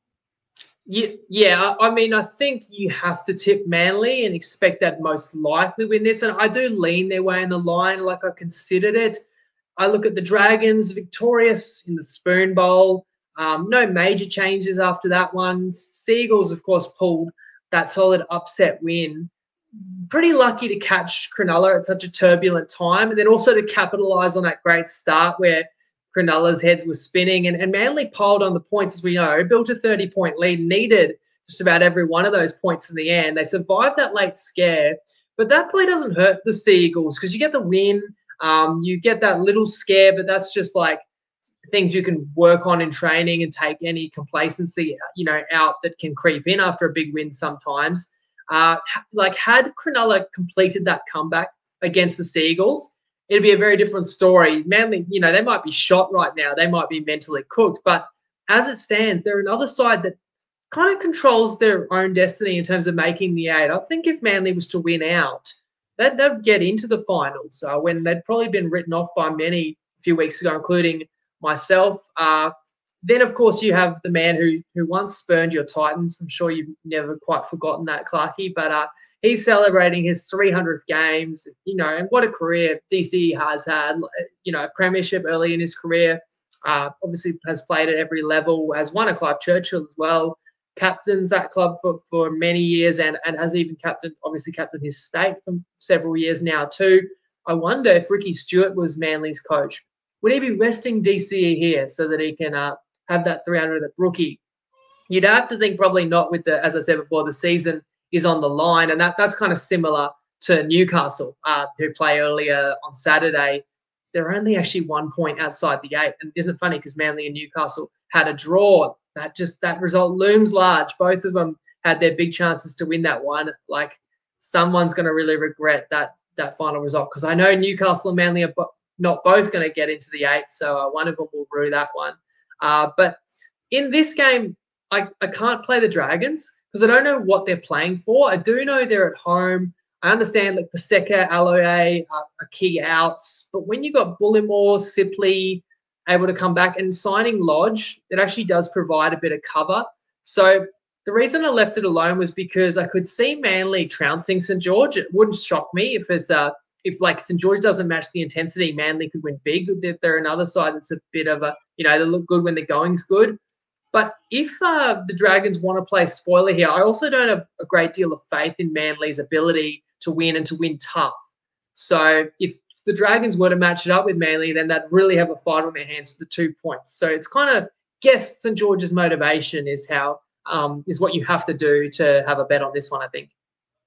Yeah, yeah. I mean, I think you have to tip Manly and expect that most likely win this. And I do lean their way in the line, like I considered it. I look at the Dragons, victorious in the Spoon Bowl. Um, no major changes after that one. Seagulls, of course, pulled that solid upset win. Pretty lucky to catch Cronulla at such a turbulent time, and then also to capitalise on that great start where Cronulla's heads were spinning, and, and Manly piled on the points, as we know, built a thirty-point lead, needed just about every one of those points in the end. They survived that late scare, but that play doesn't hurt the Seagulls because you get the win, um, you get that little scare, but that's just like things you can work on in training and take any complacency, you know, out that can creep in after a big win sometimes. Uh, like had Cronulla completed that comeback against the Seagulls, it'd be a very different story. Manly, you know, they might be shot right now. They might be mentally cooked. But as it stands, they're another side that kind of controls their own destiny in terms of making the eight. I think if Manly was to win out, they'd, they'd get into the finals uh, when they'd probably been written off by many a few weeks ago, including myself. Uh, Then, of course, you have the man who who once spurned your Titans. I'm sure you've never quite forgotten that, Clarkey. But uh, he's celebrating his three hundredth games, you know, and what a career D C has had. You know, a premiership early in his career. Uh, obviously has played at every level, has won a Clive Churchill as well. Captains that club for, for many years and, and has even captained, obviously captained his state for several years now too. I wonder if Ricky Stewart was Manly's coach. Would he be resting D C E here so that he can uh, have that three hundred at Brookie? You'd have to think probably not with the, as I said before, the season is on the line. And that that's kind of similar to Newcastle, uh, who play earlier on Saturday. They're only actually one point outside the eight. And isn't it funny because Manly and Newcastle had a draw. That just that result looms large. Both of them had their big chances to win that one. Like someone's going to really regret that that final result because I know Newcastle and Manly are bo- not both going to get into the eight. So uh, one of them will rue that one. Uh, but in this game, I, I can't play the Dragons because I don't know what they're playing for. I do know they're at home. I understand like Paseka, Aloiai are, are key outs. But when you've got Bullimore, Sipley able to come back and signing Lodge, it actually does provide a bit of cover. So the reason I left it alone was because I could see Manly trouncing St George. It wouldn't shock me if it's uh, if like St George doesn't match the intensity, Manly could win big. They're another side that's a bit of a, you know, they look good when the going's good. But if uh, the Dragons want to play spoiler here, I also don't have a great deal of faith in Manly's ability to win and to win tough. So if the Dragons were to match it up with Manly, then they'd really have a fight on their hands for the two points. So it's kind of guess St George's motivation is how um, is what you have to do to have a bet on this one, I think.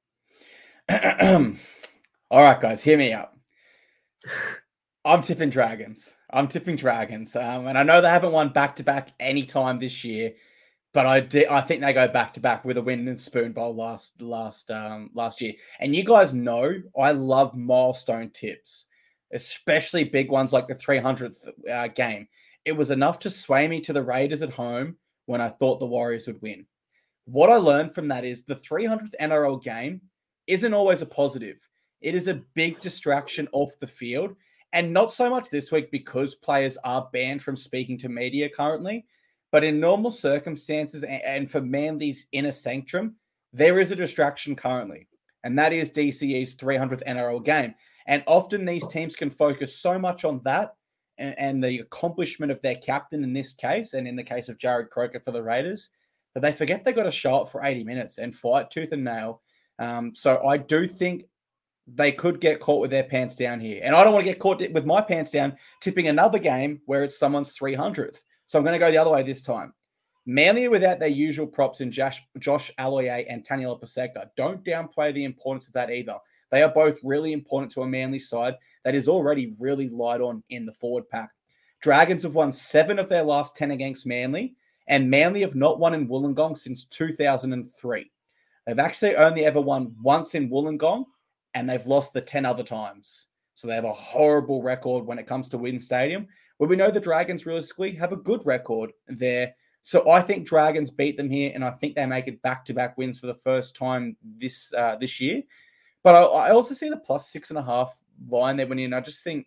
All right, guys, hear me out. I'm tipping Dragons. I'm tipping Dragons. Um, and I know they haven't won back-to-back any time this year, but I di- I think they go back-to-back with a win in Spoon Bowl last last um, last year. And you guys know I love milestone tips, especially big ones like the three hundredth uh, game. It was enough to sway me to the Raiders at home when I thought the Warriors would win. What I learned from that is the three hundredth N R L game isn't always a positive. It is a big distraction off the field. And not so much this week because players are banned from speaking to media currently. But in normal circumstances and for Manly's inner sanctum, there is a distraction currently. And that is D C E's three hundredth N R L game. And often these teams can focus so much on that and, and the accomplishment of their captain in this case, and in the case of Jared Croker for the Raiders, that they forget they got to show up for eighty minutes and fight tooth and nail. Um, so I do think they could get caught with their pants down here. And I don't want to get caught with my pants down tipping another game where it's someone's three hundredth. So I'm going to go the other way this time. Manly without their usual props in Josh, Josh Aloiai and Taniela Paseka. Don't downplay the importance of that either. They are both really important to a Manly side that is already really light on in the forward pack. Dragons have won seven of their last ten against Manly, and Manly have not won in Wollongong since two thousand three. They've actually only ever won once in Wollongong, and they've lost the ten other times. So they have a horrible record when it comes to WIN Stadium, where we know the Dragons realistically have a good record there. So I think Dragons beat them here, and I think they make it back-to-back wins for the first time this uh, this year. But I, I also see the plus six and a half line there when in. I just think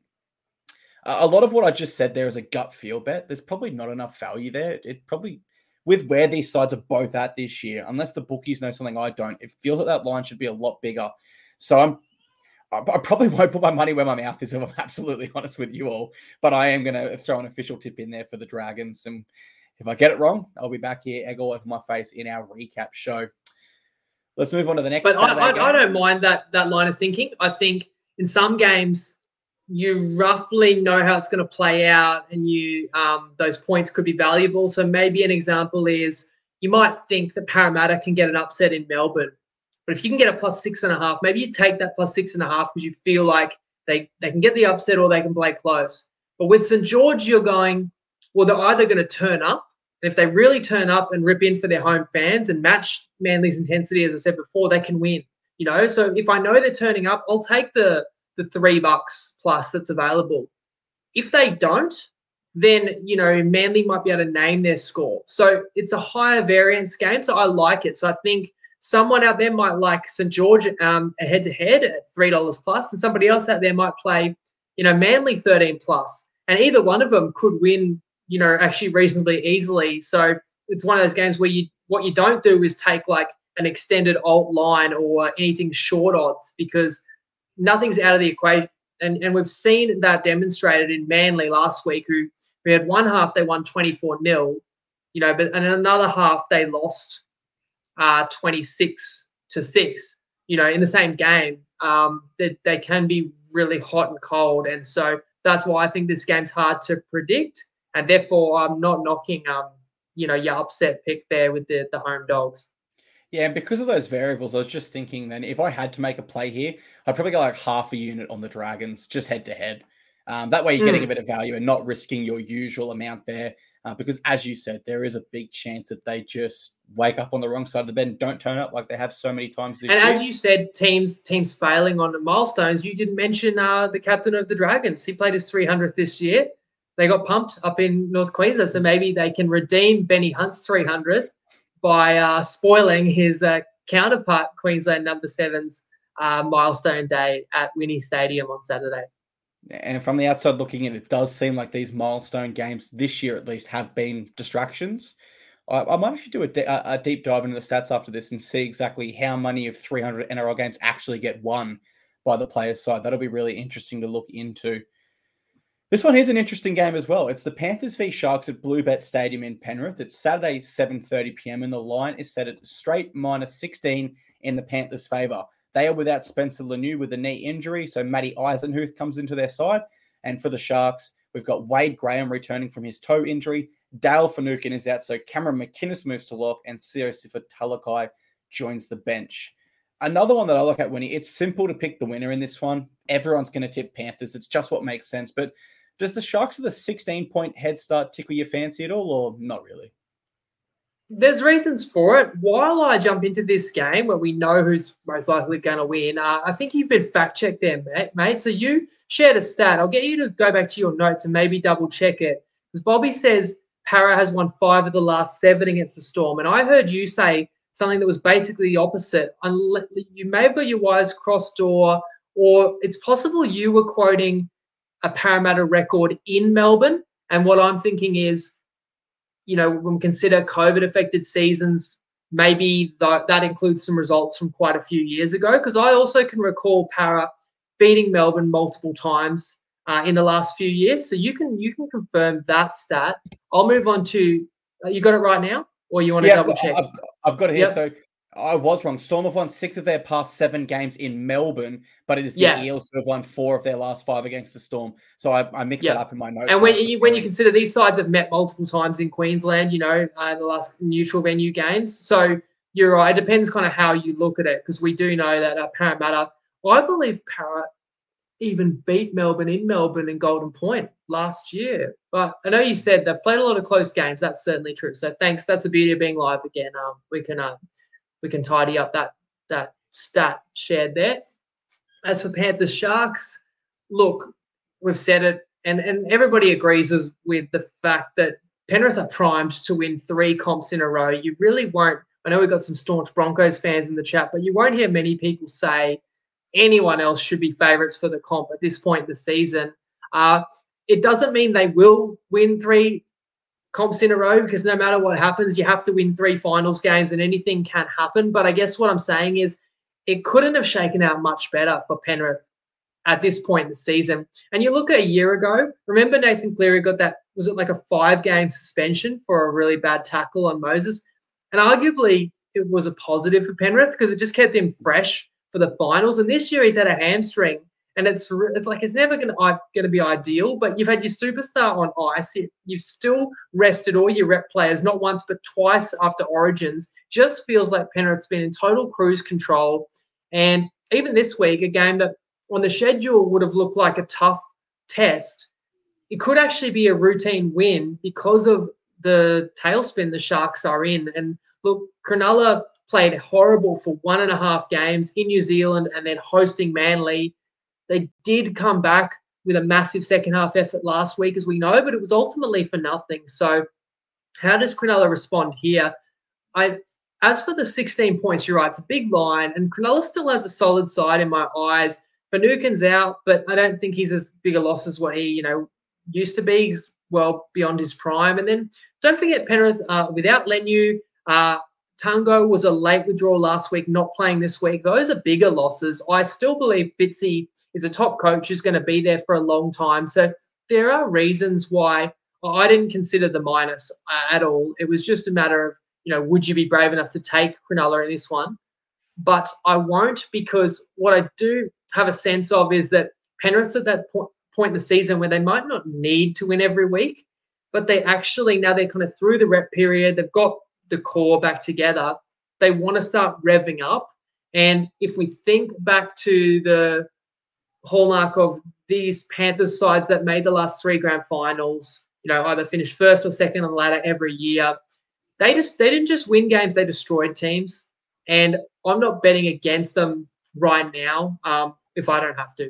a lot of what I just said there is a gut feel bet. There's probably not enough value there. It probably, with where these sides are both at this year, unless the bookies know something I don't, it feels like that line should be a lot bigger. So I'm, I probably won't put my money where my mouth is if I'm absolutely honest with you all. But I am going to throw an official tip in there for the Dragons. And if I get it wrong, I'll be back here, egg all over my face in our recap show. Let's move on to the next. But I, I, I don't mind that that line of thinking. I think in some games, you roughly know how it's going to play out, and you um, those points could be valuable. So maybe an example is you might think that Parramatta can get an upset in Melbourne, but if you can get a plus six and a half, maybe you take that plus six and a half because you feel like they, they can get the upset or they can play close. But with St George, you're going, well, they're either going to turn up, and if they really turn up and rip in for their home fans and match Manly's intensity, as I said before, they can win. You know, so if I know they're turning up, I'll take the the three bucks plus that's available. If they don't, then, you know, Manly might be able to name their score. So it's a higher variance game. So I like it. So I think someone out there might like St George um, a head-to-head at three dollars plus, and somebody else out there might play, you know, Manly thirteen plus. And either one of them could win, you know, actually reasonably easily. So it's one of those games where you what you don't do is take like an extended alt line or anything short odds, because nothing's out of the equation. And, and we've seen that demonstrated in Manly last week, who we had one half they won twenty-four nil, you know, but and another half they lost uh, twenty-six to six, you know, in the same game. Um, they, they can be really hot and cold. And so that's why I think this game's hard to predict. And therefore, I'm not knocking, um, you know, your upset pick there with the, the home dogs. Yeah, and because of those variables, I was just thinking then if I had to make a play here, I'd probably go like half a unit on the Dragons, just head to head. Um, that way you're getting mm. a bit of value and not risking your usual amount there. Uh, because as you said, there is a big chance that they just wake up on the wrong side of the bed and don't turn up like they have so many times this and year. And as you said, teams teams failing on the milestones, you didn't mention uh, the captain of the Dragons. He played his three hundredth this year. They got pumped up in North Queensland, so maybe they can redeem Benny Hunt's three hundredth by uh, spoiling his uh, counterpart, Queensland number seven's uh, milestone day at Winnie Stadium on Saturday. And from the outside looking in, it does seem like these milestone games this year at least have been distractions. I, I might actually do a, de- a deep dive into the stats after this and see exactly how many of three hundred N R L games actually get won by the players' side. That'll be really interesting to look into. This one is an interesting game as well. It's the Panthers v Sharks at Bluebet Stadium in Penrith. It's Saturday, seven thirty p.m. and the line is set at straight minus sixteen in the Panthers' favour. They are without Spencer Laniu with a knee injury, so Matty Eisenhuth comes into their side. And for the Sharks, we've got Wade Graham returning from his toe injury. Dale Finucane is out, so Cameron McInnes moves to lock, and Siosifa Talakai joins the bench. Another one that I look at, Winnie, it's simple to pick the winner in this one. Everyone's going to tip Panthers. It's just what makes sense. But does the Sharks with a sixteen-point head start tickle your fancy at all, or not really? There's reasons for it. While I jump into this game where we know who's most likely going to win, uh, I think you've been fact-checked there, mate. So you shared a stat. I'll get you to go back to your notes and maybe double-check it. Because Bobby says Para has won five of the last seven against the Storm. And I heard you say something that was basically the opposite. You may have got your wires crossed, or, or it's possible you were quoting a Parramatta record in Melbourne. And what I'm thinking is, you know, when we consider COVID-affected seasons, maybe th- that includes some results from quite a few years ago, because I also can recall Para beating Melbourne multiple times uh, in the last few years. So you can you can confirm that stat. I'll move on to uh, – you got it right now, or you want to yeah, double-check? I've, I've got it here. Yep. So I was wrong. Storm have won six of their past seven games in Melbourne, but it is the yeah. Eels who have won four of their last five against the Storm. So I, I mixed yep. that up in my notes. And when you, when you consider these sides have met multiple times in Queensland, you know, uh, the last neutral venue games. So you're right. It depends kind of how you look at it, because we do know that uh, Parramatta I believe Parrot even beat Melbourne in Melbourne and Golden Point last year. But I know you said they've played a lot of close games. That's certainly true. So thanks. That's the beauty of being live again. Um, we can uh, we can tidy up that that stat shared there. As for Panthers Sharks, look, we've said it, and, and everybody agrees with, with the fact that Penrith are primed to win three comps in a row. You really won't. I know we've got some staunch Broncos fans in the chat, but you won't hear many people say anyone else should be favourites for the comp at this point in the season. Uh, it doesn't mean they will win three comps in a row, because no matter what happens, you have to win three finals games and anything can happen. But I guess what I'm saying is it couldn't have shaken out much better for Penrith at this point in the season. And you look at a year ago, remember Nathan Cleary got that, was it like a five-game suspension for a really bad tackle on Moses? And arguably it was a positive for Penrith because it just kept him fresh for the finals. And this year he's had a hamstring, and it's it's like it's never going to going to be ideal. But you've had your superstar on ice. You've still rested all your rep players, not once but twice after Origins. Just feels like Penrith's been in total cruise control. And even this week, a game that on the schedule would have looked like a tough test, it could actually be a routine win because of the tailspin the Sharks are in. And look, Cronulla played horrible for one and a half games in New Zealand and then hosting Manly. They did come back with a massive second half effort last week, as we know, but it was ultimately for nothing. So how does Cronulla respond here? I, as for the sixteen points, you're right, it's a big line, and Cronulla still has a solid side in my eyes. Finucane's out, but I don't think he's as big a loss as what he, you know, used to be. He's well beyond his prime. And then don't forget Penrith uh, without Leniu. Uh, Tango was a late withdrawal last week, not playing this week. Those are bigger losses. I still believe Fitzy is a top coach who's going to be there for a long time. So there are reasons why I didn't consider the minus uh, at all. It was just a matter of, you know, would you be brave enough to take Cronulla in this one? But I won't, because what I do have a sense of is that Penrith's at that point, point in the season where they might not need to win every week, but they actually, now they're kind of through the rep period, they've got the core back together, they want to start revving up. And if we think back to the hallmark of these Panthers sides that made the last three grand finals, you know, either finished first or second on the ladder every year, they just they didn't just win games, they destroyed teams. And I'm not betting against them right now um, if I don't have to.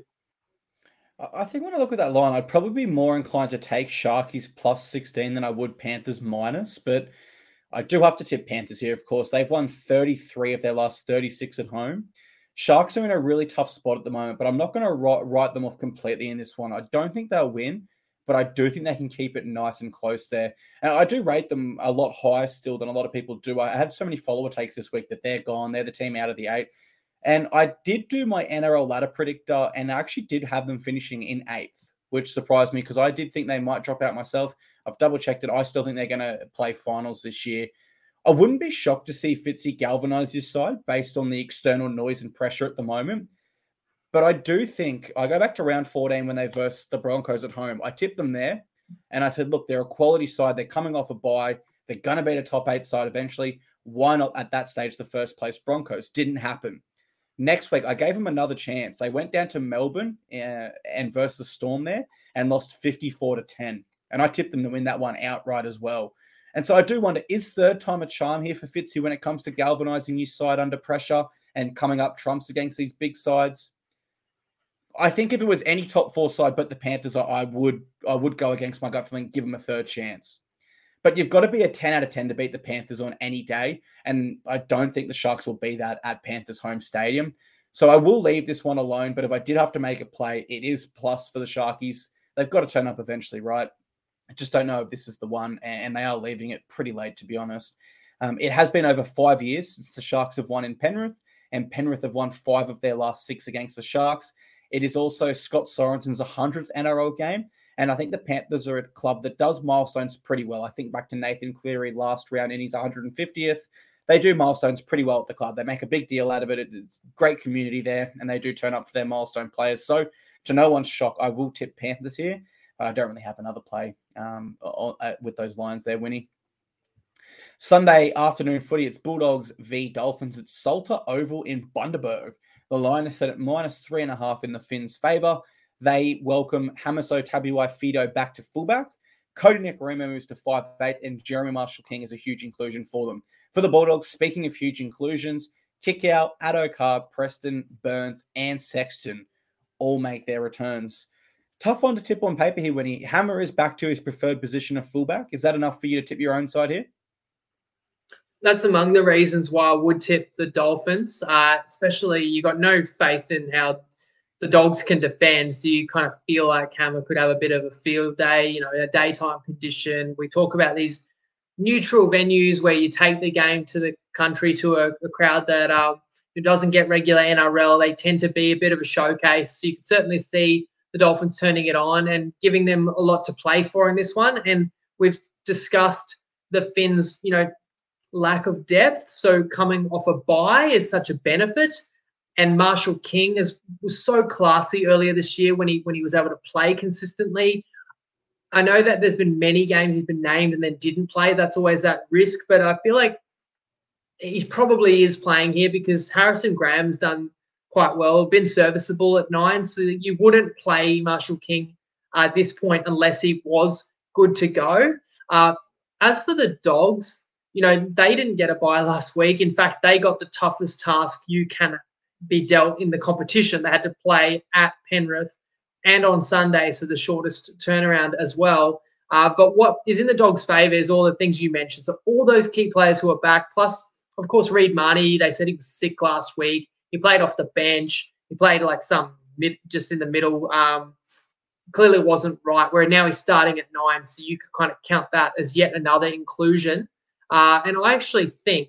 I think when I look at that line, I'd probably be more inclined to take Sharkies plus sixteen than I would Panthers minus, but I do have to tip Panthers here, of course. They've won thirty-three of their last thirty-six at home. Sharks are in a really tough spot at the moment, but I'm not going to write them off completely in this one. I don't think they'll win, but I do think they can keep it nice and close there. And I do rate them a lot higher still than a lot of people do. I had so many follower takes this week that they're gone. They're the team out of the eight. And I did do my N R L ladder predictor, and I actually did have them finishing in eighth, which surprised me because I did think they might drop out myself. I've double-checked it. I still think they're going to play finals this year. I wouldn't be shocked to see Fitzy galvanise this side based on the external noise and pressure at the moment. But I do think, I go back to round fourteen when they versed the Broncos at home. I tipped them there, and I said, look, they're a quality side. They're coming off a bye. They're going to beat a top eight side eventually. Why not at that stage the first place Broncos? Didn't happen. Next week, I gave them another chance. They went down to Melbourne uh, and versed the Storm there and lost fifty-four to ten. And I tipped them to win that one outright as well. And so I do wonder, is third time a charm here for Fitzy when it comes to galvanising his side under pressure and coming up trumps against these big sides? I think if it was any top four side but the Panthers, I would I would go against my gut feeling, give them a third chance. But you've got to be a ten out of ten to beat the Panthers on any day. And I don't think the Sharks will be that at Panthers home stadium. So I will leave this one alone. But if I did have to make a play, it is plus for the Sharkies. They've got to turn up eventually, right? I just don't know if this is the one. And they are leaving it pretty late, to be honest. Um, it has been over five years since the Sharks have won in Penrith. And Penrith have won five of their last six against the Sharks. It is also Scott Sorensen's one hundredth N R L game. And I think the Panthers are a club that does milestones pretty well. I think back to Nathan Cleary last round in his one hundred fiftieth. They do milestones pretty well at the club. They make a big deal out of it. It's great community there, and they do turn up for their milestone players. So to no one's shock, I will tip Panthers here. But I don't really have another play um, with those lines there, Winnie. Sunday afternoon footy, it's Bulldogs v Dolphins at Salter Oval in Bundaberg. The line is set at minus three and a half in the Finns' favour. They welcome Hamiso Tabuai-Fidow back to fullback. Cody Nicarima moves to five eight, and Jeremy Marshall-King is a huge inclusion for them. For the Bulldogs, speaking of huge inclusions, Kickout, Addo-Carr, Preston, Burns, and Sexton all make their returns. Tough one to tip on paper here, Winnie. Hammer is back to his preferred position of fullback. Is that enough for you to tip your own side here? That's among the reasons why I would tip the Dolphins, uh, especially you got no faith in how the Dogs can defend, so you kind of feel like Hammer could have a bit of a field day, you know, a daytime condition. We talk about these neutral venues where you take the game to the country to a, a crowd that uh, who doesn't get regular N R L. They tend to be a bit of a showcase. So you can certainly see the Dolphins turning it on and giving them a lot to play for in this one. And we've discussed the Finns, you know, lack of depth. So coming off a bye is such a benefit. And Marshall King is, was so classy earlier this year when he when he was able to play consistently. I know that there's been many games he's been named and then didn't play. That's always that risk. But I feel like he probably is playing here because Harrison Graham's done quite well, been serviceable at nine. So you wouldn't play Marshall King uh, at this point unless he was good to go. Uh, as for the Dogs, you know, they didn't get a bye last week. In fact, they got the toughest task you can be dealt in the competition. They had to play at Penrith and on Sunday, so the shortest turnaround as well. Uh, but what is in the Dogs' favour is all the things you mentioned. So all those key players who are back, plus, of course, Reed Marnie, they said he was sick last week. He played off the bench. He played like some mid, just in the middle. Um, clearly wasn't right, where now he's starting at nine, so you could kind of count that as yet another inclusion. Uh, and I actually think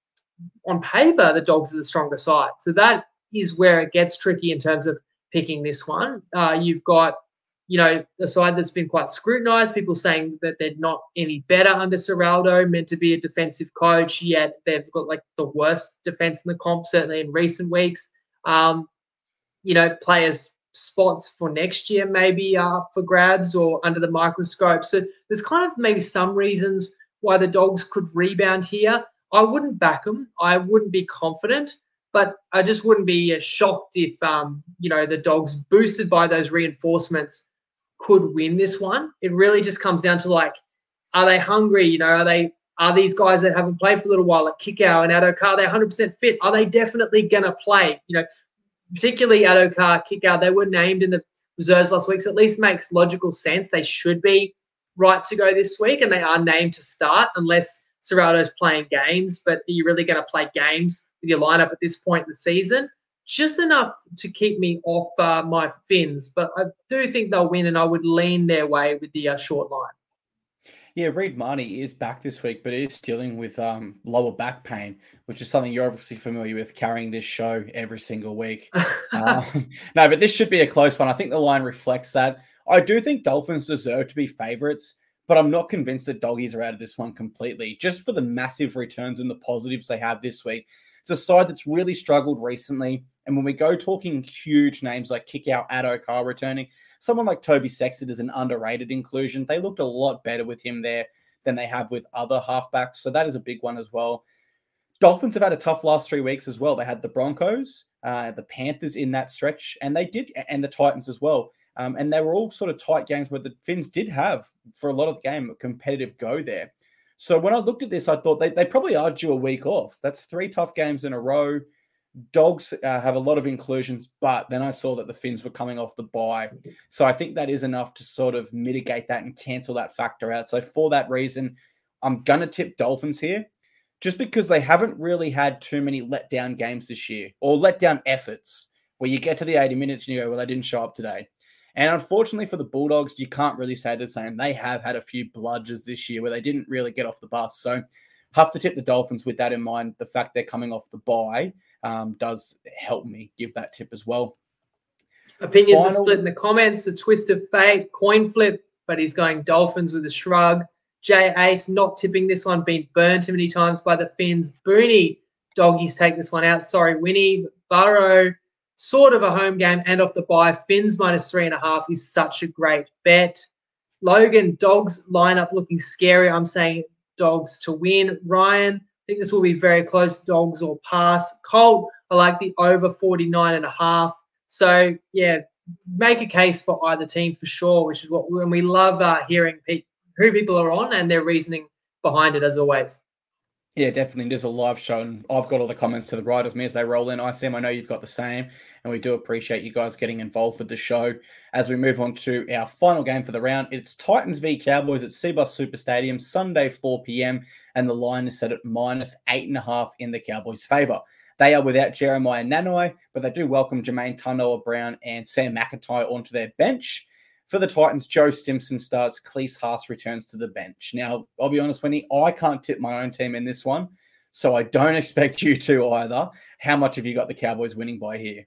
on paper, the Dogs are the stronger side. So that is where it gets tricky in terms of picking this one. Uh, you've got, you know, a side that's been quite scrutinised, people saying that they're not any better under Ciraldo, meant to be a defensive coach, yet they've got like the worst defence in the comp, certainly in recent weeks. Um, you know, players' spots for next year maybe are up for grabs or under the microscope. So there's kind of maybe some reasons why the Dogs could rebound here. I wouldn't back them. I wouldn't be confident, but I just wouldn't be shocked if, um, you know, the Dogs, boosted by those reinforcements, could win this one. It really just comes down to, like, are they hungry? You know, are they are these guys that haven't played for a little while, like Kickout and Addo-Carr, they're one hundred percent fit? Are they definitely going to play? You know, particularly Addo-Carr, Kickout, they were named in the reserves last week, so at least makes logical sense. They should be right to go this week, and they are named to start unless Ciraldo's playing games. But are you really going to play games with your lineup at this point in the season? Just enough to keep me off uh, my Finns, but I do think they'll win, and I would lean their way with the uh, short line. Yeah, Reed Marnie is back this week, but is dealing with um, lower back pain, which is something you're obviously familiar with, carrying this show every single week. um, no, but this should be a close one. I think the line reflects that. I do think Dolphins deserve to be favourites, but I'm not convinced that Doggies are out of this one completely, just for the massive returns and the positives they have this week. It's a side that's really struggled recently. And when we go talking huge names like Kickout, Addo-Carr returning, someone like Toby Sexton is an underrated inclusion. They looked a lot better with him there than they have with other halfbacks. So that is a big one as well. Dolphins have had a tough last three weeks as well. They had the Broncos, uh, the Panthers in that stretch, and they did, and the Titans as well. Um, and they were all sort of tight games where the Finns did have, for a lot of the game, a competitive go there. So when I looked at this, I thought they, they probably are due a week off. That's three tough games in a row. Dogs uh, have a lot of inclusions, but then I saw that the Finns were coming off the bye. So I think that is enough to sort of mitigate that and cancel that factor out. So for that reason, I'm going to tip Dolphins here, just because they haven't really had too many letdown games this year, or letdown efforts where you get to the eighty minutes and you go, well, they didn't show up today. And unfortunately for the Bulldogs, you can't really say the same. They have had a few bludgers this year where they didn't really get off the bus. So have to tip the Dolphins with that in mind. The fact they're coming off the bye um, does help me give that tip as well. Opinions Final... are split in the comments. A twist of fate, coin flip, but he's going Dolphins with a shrug. Jay Ace not tipping this one, been burned too many times by the Finns. Booney, Doggies take this one out. Sorry, Winnie. Burrow, sort of a home game and off the bye. Finns minus three and a half is such a great bet. Logan, Dogs lineup looking scary. I'm saying Dogs to win. Ryan, I think this will be very close, dogs or pass. Colt, I like the over forty-nine and a half. So, yeah, make a case for either team for sure, which is what when we love uh, hearing pe- who people are on and their reasoning behind it, as always. Yeah, definitely. There's a live show, and I've got all the comments to the right of me as they roll in. I Sam, I know you've got the same, and we do appreciate you guys getting involved with the show. As we move on to our final game for the round, it's Titans v Cowboys at Cbus Super Stadium, Sunday, four p.m., and the line is set at minus eight and a half in the Cowboys' favour. They are without Jeremiah Nanai, but they do welcome Jermaine Tanoa-Brown and Sam McIntyre onto their bench. For the Titans, Joe Stimson starts. Cleese Haas returns to the bench. Now, I'll be honest, Winnie, I can't tip my own team in this one, so I don't expect you to either. How much have you got the Cowboys winning by here?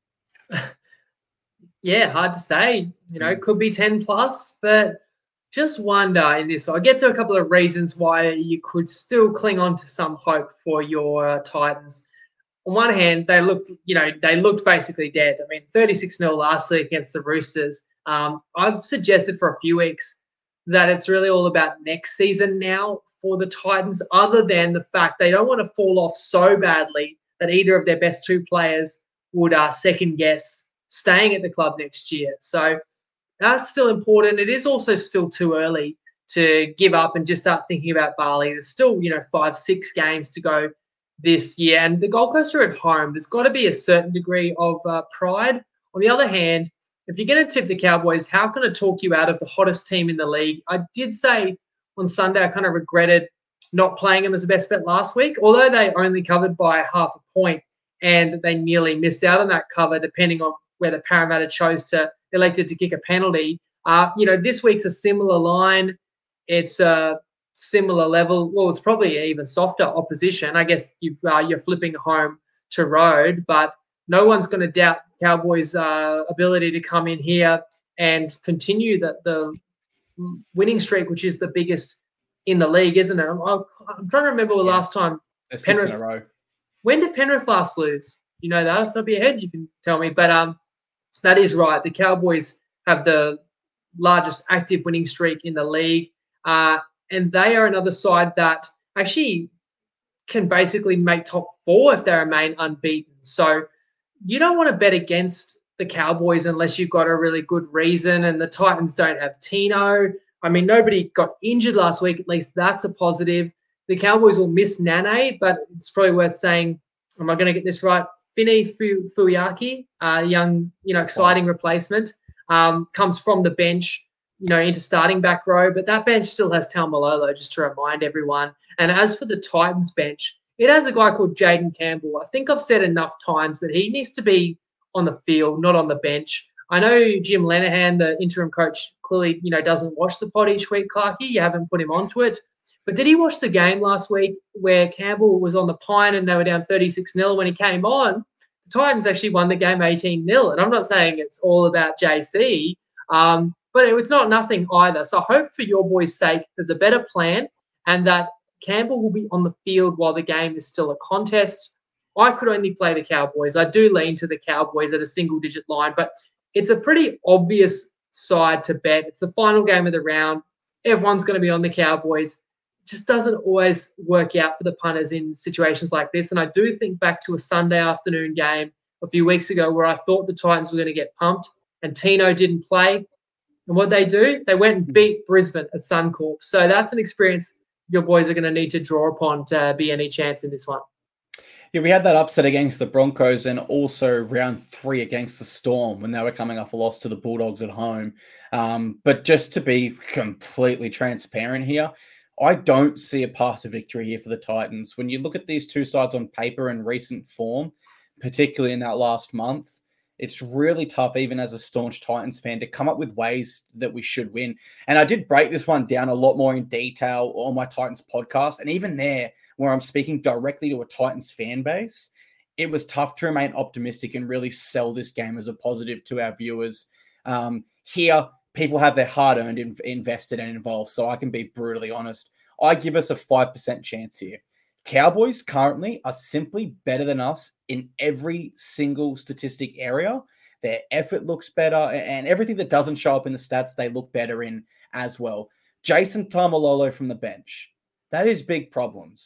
Yeah, hard to say. You know, it could be ten plus, but just wonder in this. I'll get to a couple of reasons why you could still cling on to some hope for your uh, Titans. On one hand, they looked, you know, they looked basically dead. I mean, thirty-six nil last week against the Roosters. Um, I've suggested for a few weeks that it's really all about next season now for the Titans, other than the fact they don't want to fall off so badly that either of their best two players would uh, second guess staying at the club next year. So that's still important. It is also still too early to give up and just start thinking about Bali. There's still, you know, five, six games to go this year. And the Gold Coast are at home. There's got to be a certain degree of uh, pride. On the other hand, if you're going to tip the Cowboys, how can I talk you out of the hottest team in the league? I did say on Sunday I kind of regretted not playing them as a best bet last week, although they only covered by half a point and they nearly missed out on that cover depending on whether Parramatta chose to elected to kick a penalty. Uh, you know, this week's a similar line. It's a similar level. Well, it's probably an even softer opposition. I guess you've, uh, you're flipping home to road, but no one's going to doubt Cowboys' uh, ability to come in here and continue the, the winning streak, which is the biggest in the league, isn't it? I'm, I'm trying to remember the yeah. last time. Six Penrith, in a row. When did Penrith last lose? You know that? It's not be ahead. You can tell me. But um, that is right. The Cowboys have the largest active winning streak in the league. Uh, and they are another side that actually can basically make top four if they remain unbeaten. So you don't want to bet against the Cowboys unless you've got a really good reason, and the Titans don't have Tino. I mean, nobody got injured last week. At least that's a positive. The Cowboys will miss Nane, but it's probably worth saying, am I going to get this right? Fini Fuiaki, a young, you know, exciting replacement, um, comes from the bench, you know, into starting back row. But that bench still has Taumalolo, just to remind everyone. And as for the Titans bench, it has a guy called Jaden Campbell. I think I've said enough times that he needs to be on the field, not on the bench. I know Jim Lenihan, the interim coach, clearly, you know, doesn't watch the pod each week, Clarkie. You haven't put him onto it. But did he watch the game last week where Campbell was on the pine and they were down thirty-six nil when he came on? The Titans actually won the game eighteen nil. And I'm not saying it's all about J C, um, but it's not nothing either. So I hope for your boys' sake there's a better plan and that Campbell will be on the field while the game is still a contest. I could only play the Cowboys. I do lean to the Cowboys at a single-digit line, but it's a pretty obvious side to bet. It's the final game of the round. Everyone's going to be on the Cowboys. It just doesn't always work out for the punters in situations like this. And I do think back to a Sunday afternoon game a few weeks ago where I thought the Titans were going to get pumped and Tino didn't play. And what they do, they went and beat Brisbane at Suncorp. So that's an experience your boys are going to need to draw upon to be any chance in this one. Yeah, we had that upset against the Broncos and also round three against the Storm when they were coming off a loss to the Bulldogs at home. Um, but just to be completely transparent here, I don't see a path to victory here for the Titans. When you look at these two sides on paper in recent form, particularly in that last month, it's really tough, even as a staunch Titans fan, to come up with ways that we should win. And I did break this one down a lot more in detail on my Titans podcast. And even there, where I'm speaking directly to a Titans fan base, it was tough to remain optimistic and really sell this game as a positive to our viewers. Um, here, people have their hard-earned in- invested and involved, so I can be brutally honest. I give us a five percent chance here. Cowboys currently are simply better than us in every single statistic area. Their effort looks better, and everything that doesn't show up in the stats, they look better in as well. Jason Taumalolo from the bench. That is big problems.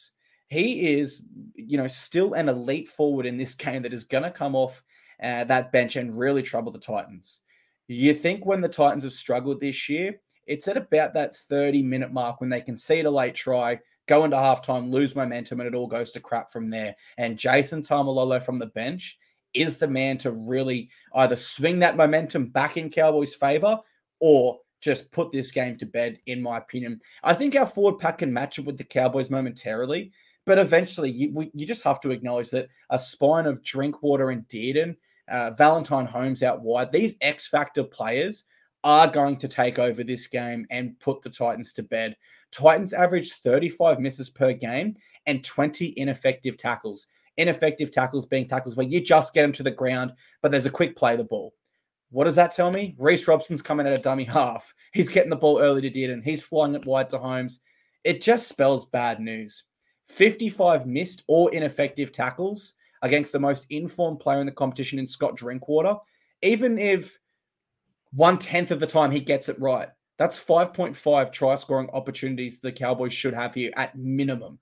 he is, you know, still an elite forward in this game that is going to come off uh, that bench and really trouble the Titans. You think when the Titans have struggled this year, it's at about that thirty-minute mark when they concede a late try, go into halftime, lose momentum, and it all goes to crap from there. And Jason Taumalolo from the bench is the man to really either swing that momentum back in Cowboys' favor or just put this game to bed, in my opinion. I think our forward pack can match up with the Cowboys momentarily, but eventually you, we, you just have to acknowledge that a spine of Drinkwater and Dearden, uh, Valentine Holmes out wide, these X-factor players are going to take over this game and put the Titans to bed. Titans average thirty-five misses per game and twenty ineffective tackles. Ineffective tackles being tackles where you just get them to the ground, but there's a quick play of the ball. What does that tell me? Reece Robson's coming at a dummy half. He's getting the ball early to Dearden. He's flying it wide to Holmes. It just spells bad news. fifty-five missed or ineffective tackles against the most informed player in the competition in Scott Drinkwater. Even if one-tenth of the time he gets it right, that's five point five try-scoring opportunities the Cowboys should have here at minimum.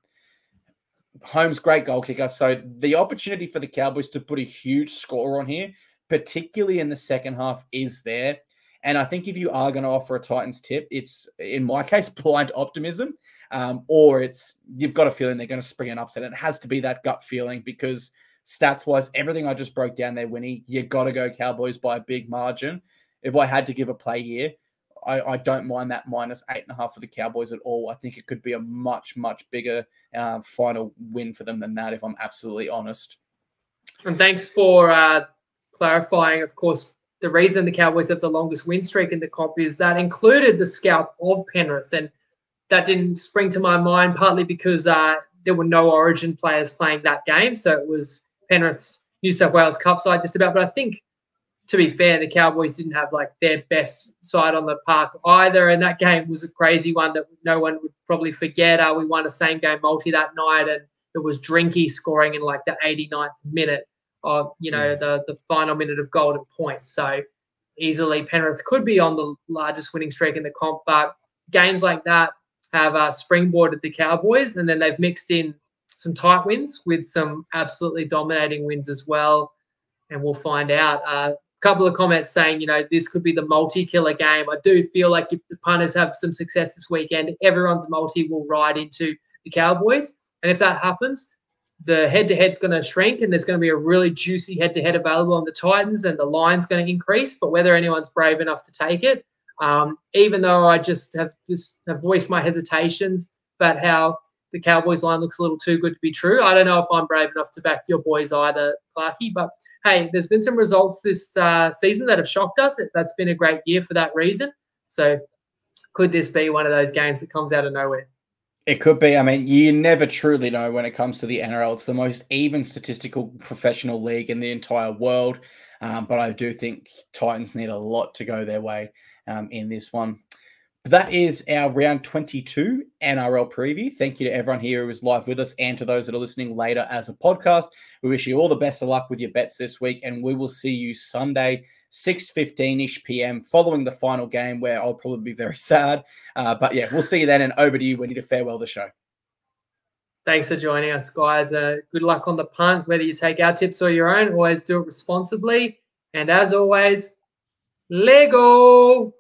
Holmes, great goal kicker. So the opportunity for the Cowboys to put a huge score on here, particularly in the second half, is there. And I think if you are going to offer a Titans tip, it's, in my case, blind optimism, um, or it's you've got a feeling they're going to spring an upset. It has to be that gut feeling because stats-wise, everything I just broke down there, Winnie, you got to go Cowboys by a big margin. If I had to give a play here, I, I don't mind that minus eight and a half for the Cowboys at all. I think it could be a much, much bigger uh, final win for them than that, if I'm absolutely honest. And thanks for uh, clarifying, of course, the reason the Cowboys have the longest win streak in the comp is that included the scalp of Penrith. And that didn't spring to my mind, partly because uh, there were no Origin players playing that game. So it was Penrith's New South Wales Cup side just about. But I think, to be fair, the Cowboys didn't have like their best side on the park either. And that game was a crazy one that no one would probably forget. Uh, we won a same game multi that night, and it was Drinky scoring in like the eighty-ninth minute of, you know, yeah. the, the final minute of golden points. So easily Penrith could be on the largest winning streak in the comp, but games like that have uh, springboarded the Cowboys, and then they've mixed in some tight wins with some absolutely dominating wins as well. And we'll find out. Uh, couple of comments saying, you know, this could be the multi-killer game. I do feel like if the punters have some success this weekend, everyone's multi will ride into the Cowboys. And if that happens, the head-to-head's going to shrink and there's going to be a really juicy head-to-head available on the Titans and the line's going to increase. But whether anyone's brave enough to take it, um, even though I just have just have voiced my hesitations about how the Cowboys line looks a little too good to be true, I don't know if I'm brave enough to back your boys either, Clarky. But hey, there's been some results this uh, season that have shocked us. That's been a great year for that reason. So could this be one of those games that comes out of nowhere? It could be. I mean, you never truly know when it comes to the N R L. It's the most even statistical professional league in the entire world. Um, but I do think Titans need a lot to go their way um, in this one. But that is our round twenty-two N R L preview. Thank you to everyone here who is live with us and to those that are listening later as a podcast. We wish you all the best of luck with your bets this week, and we will see you Sunday, six fifteen-ish p.m. following the final game, where I'll probably be very sad. Uh, but yeah, we'll see you then, and over to you, Winnie, to farewell the show. Thanks for joining us, guys. Uh, good luck on the punt, whether you take our tips or your own. Always do it responsibly. And as always, Lego!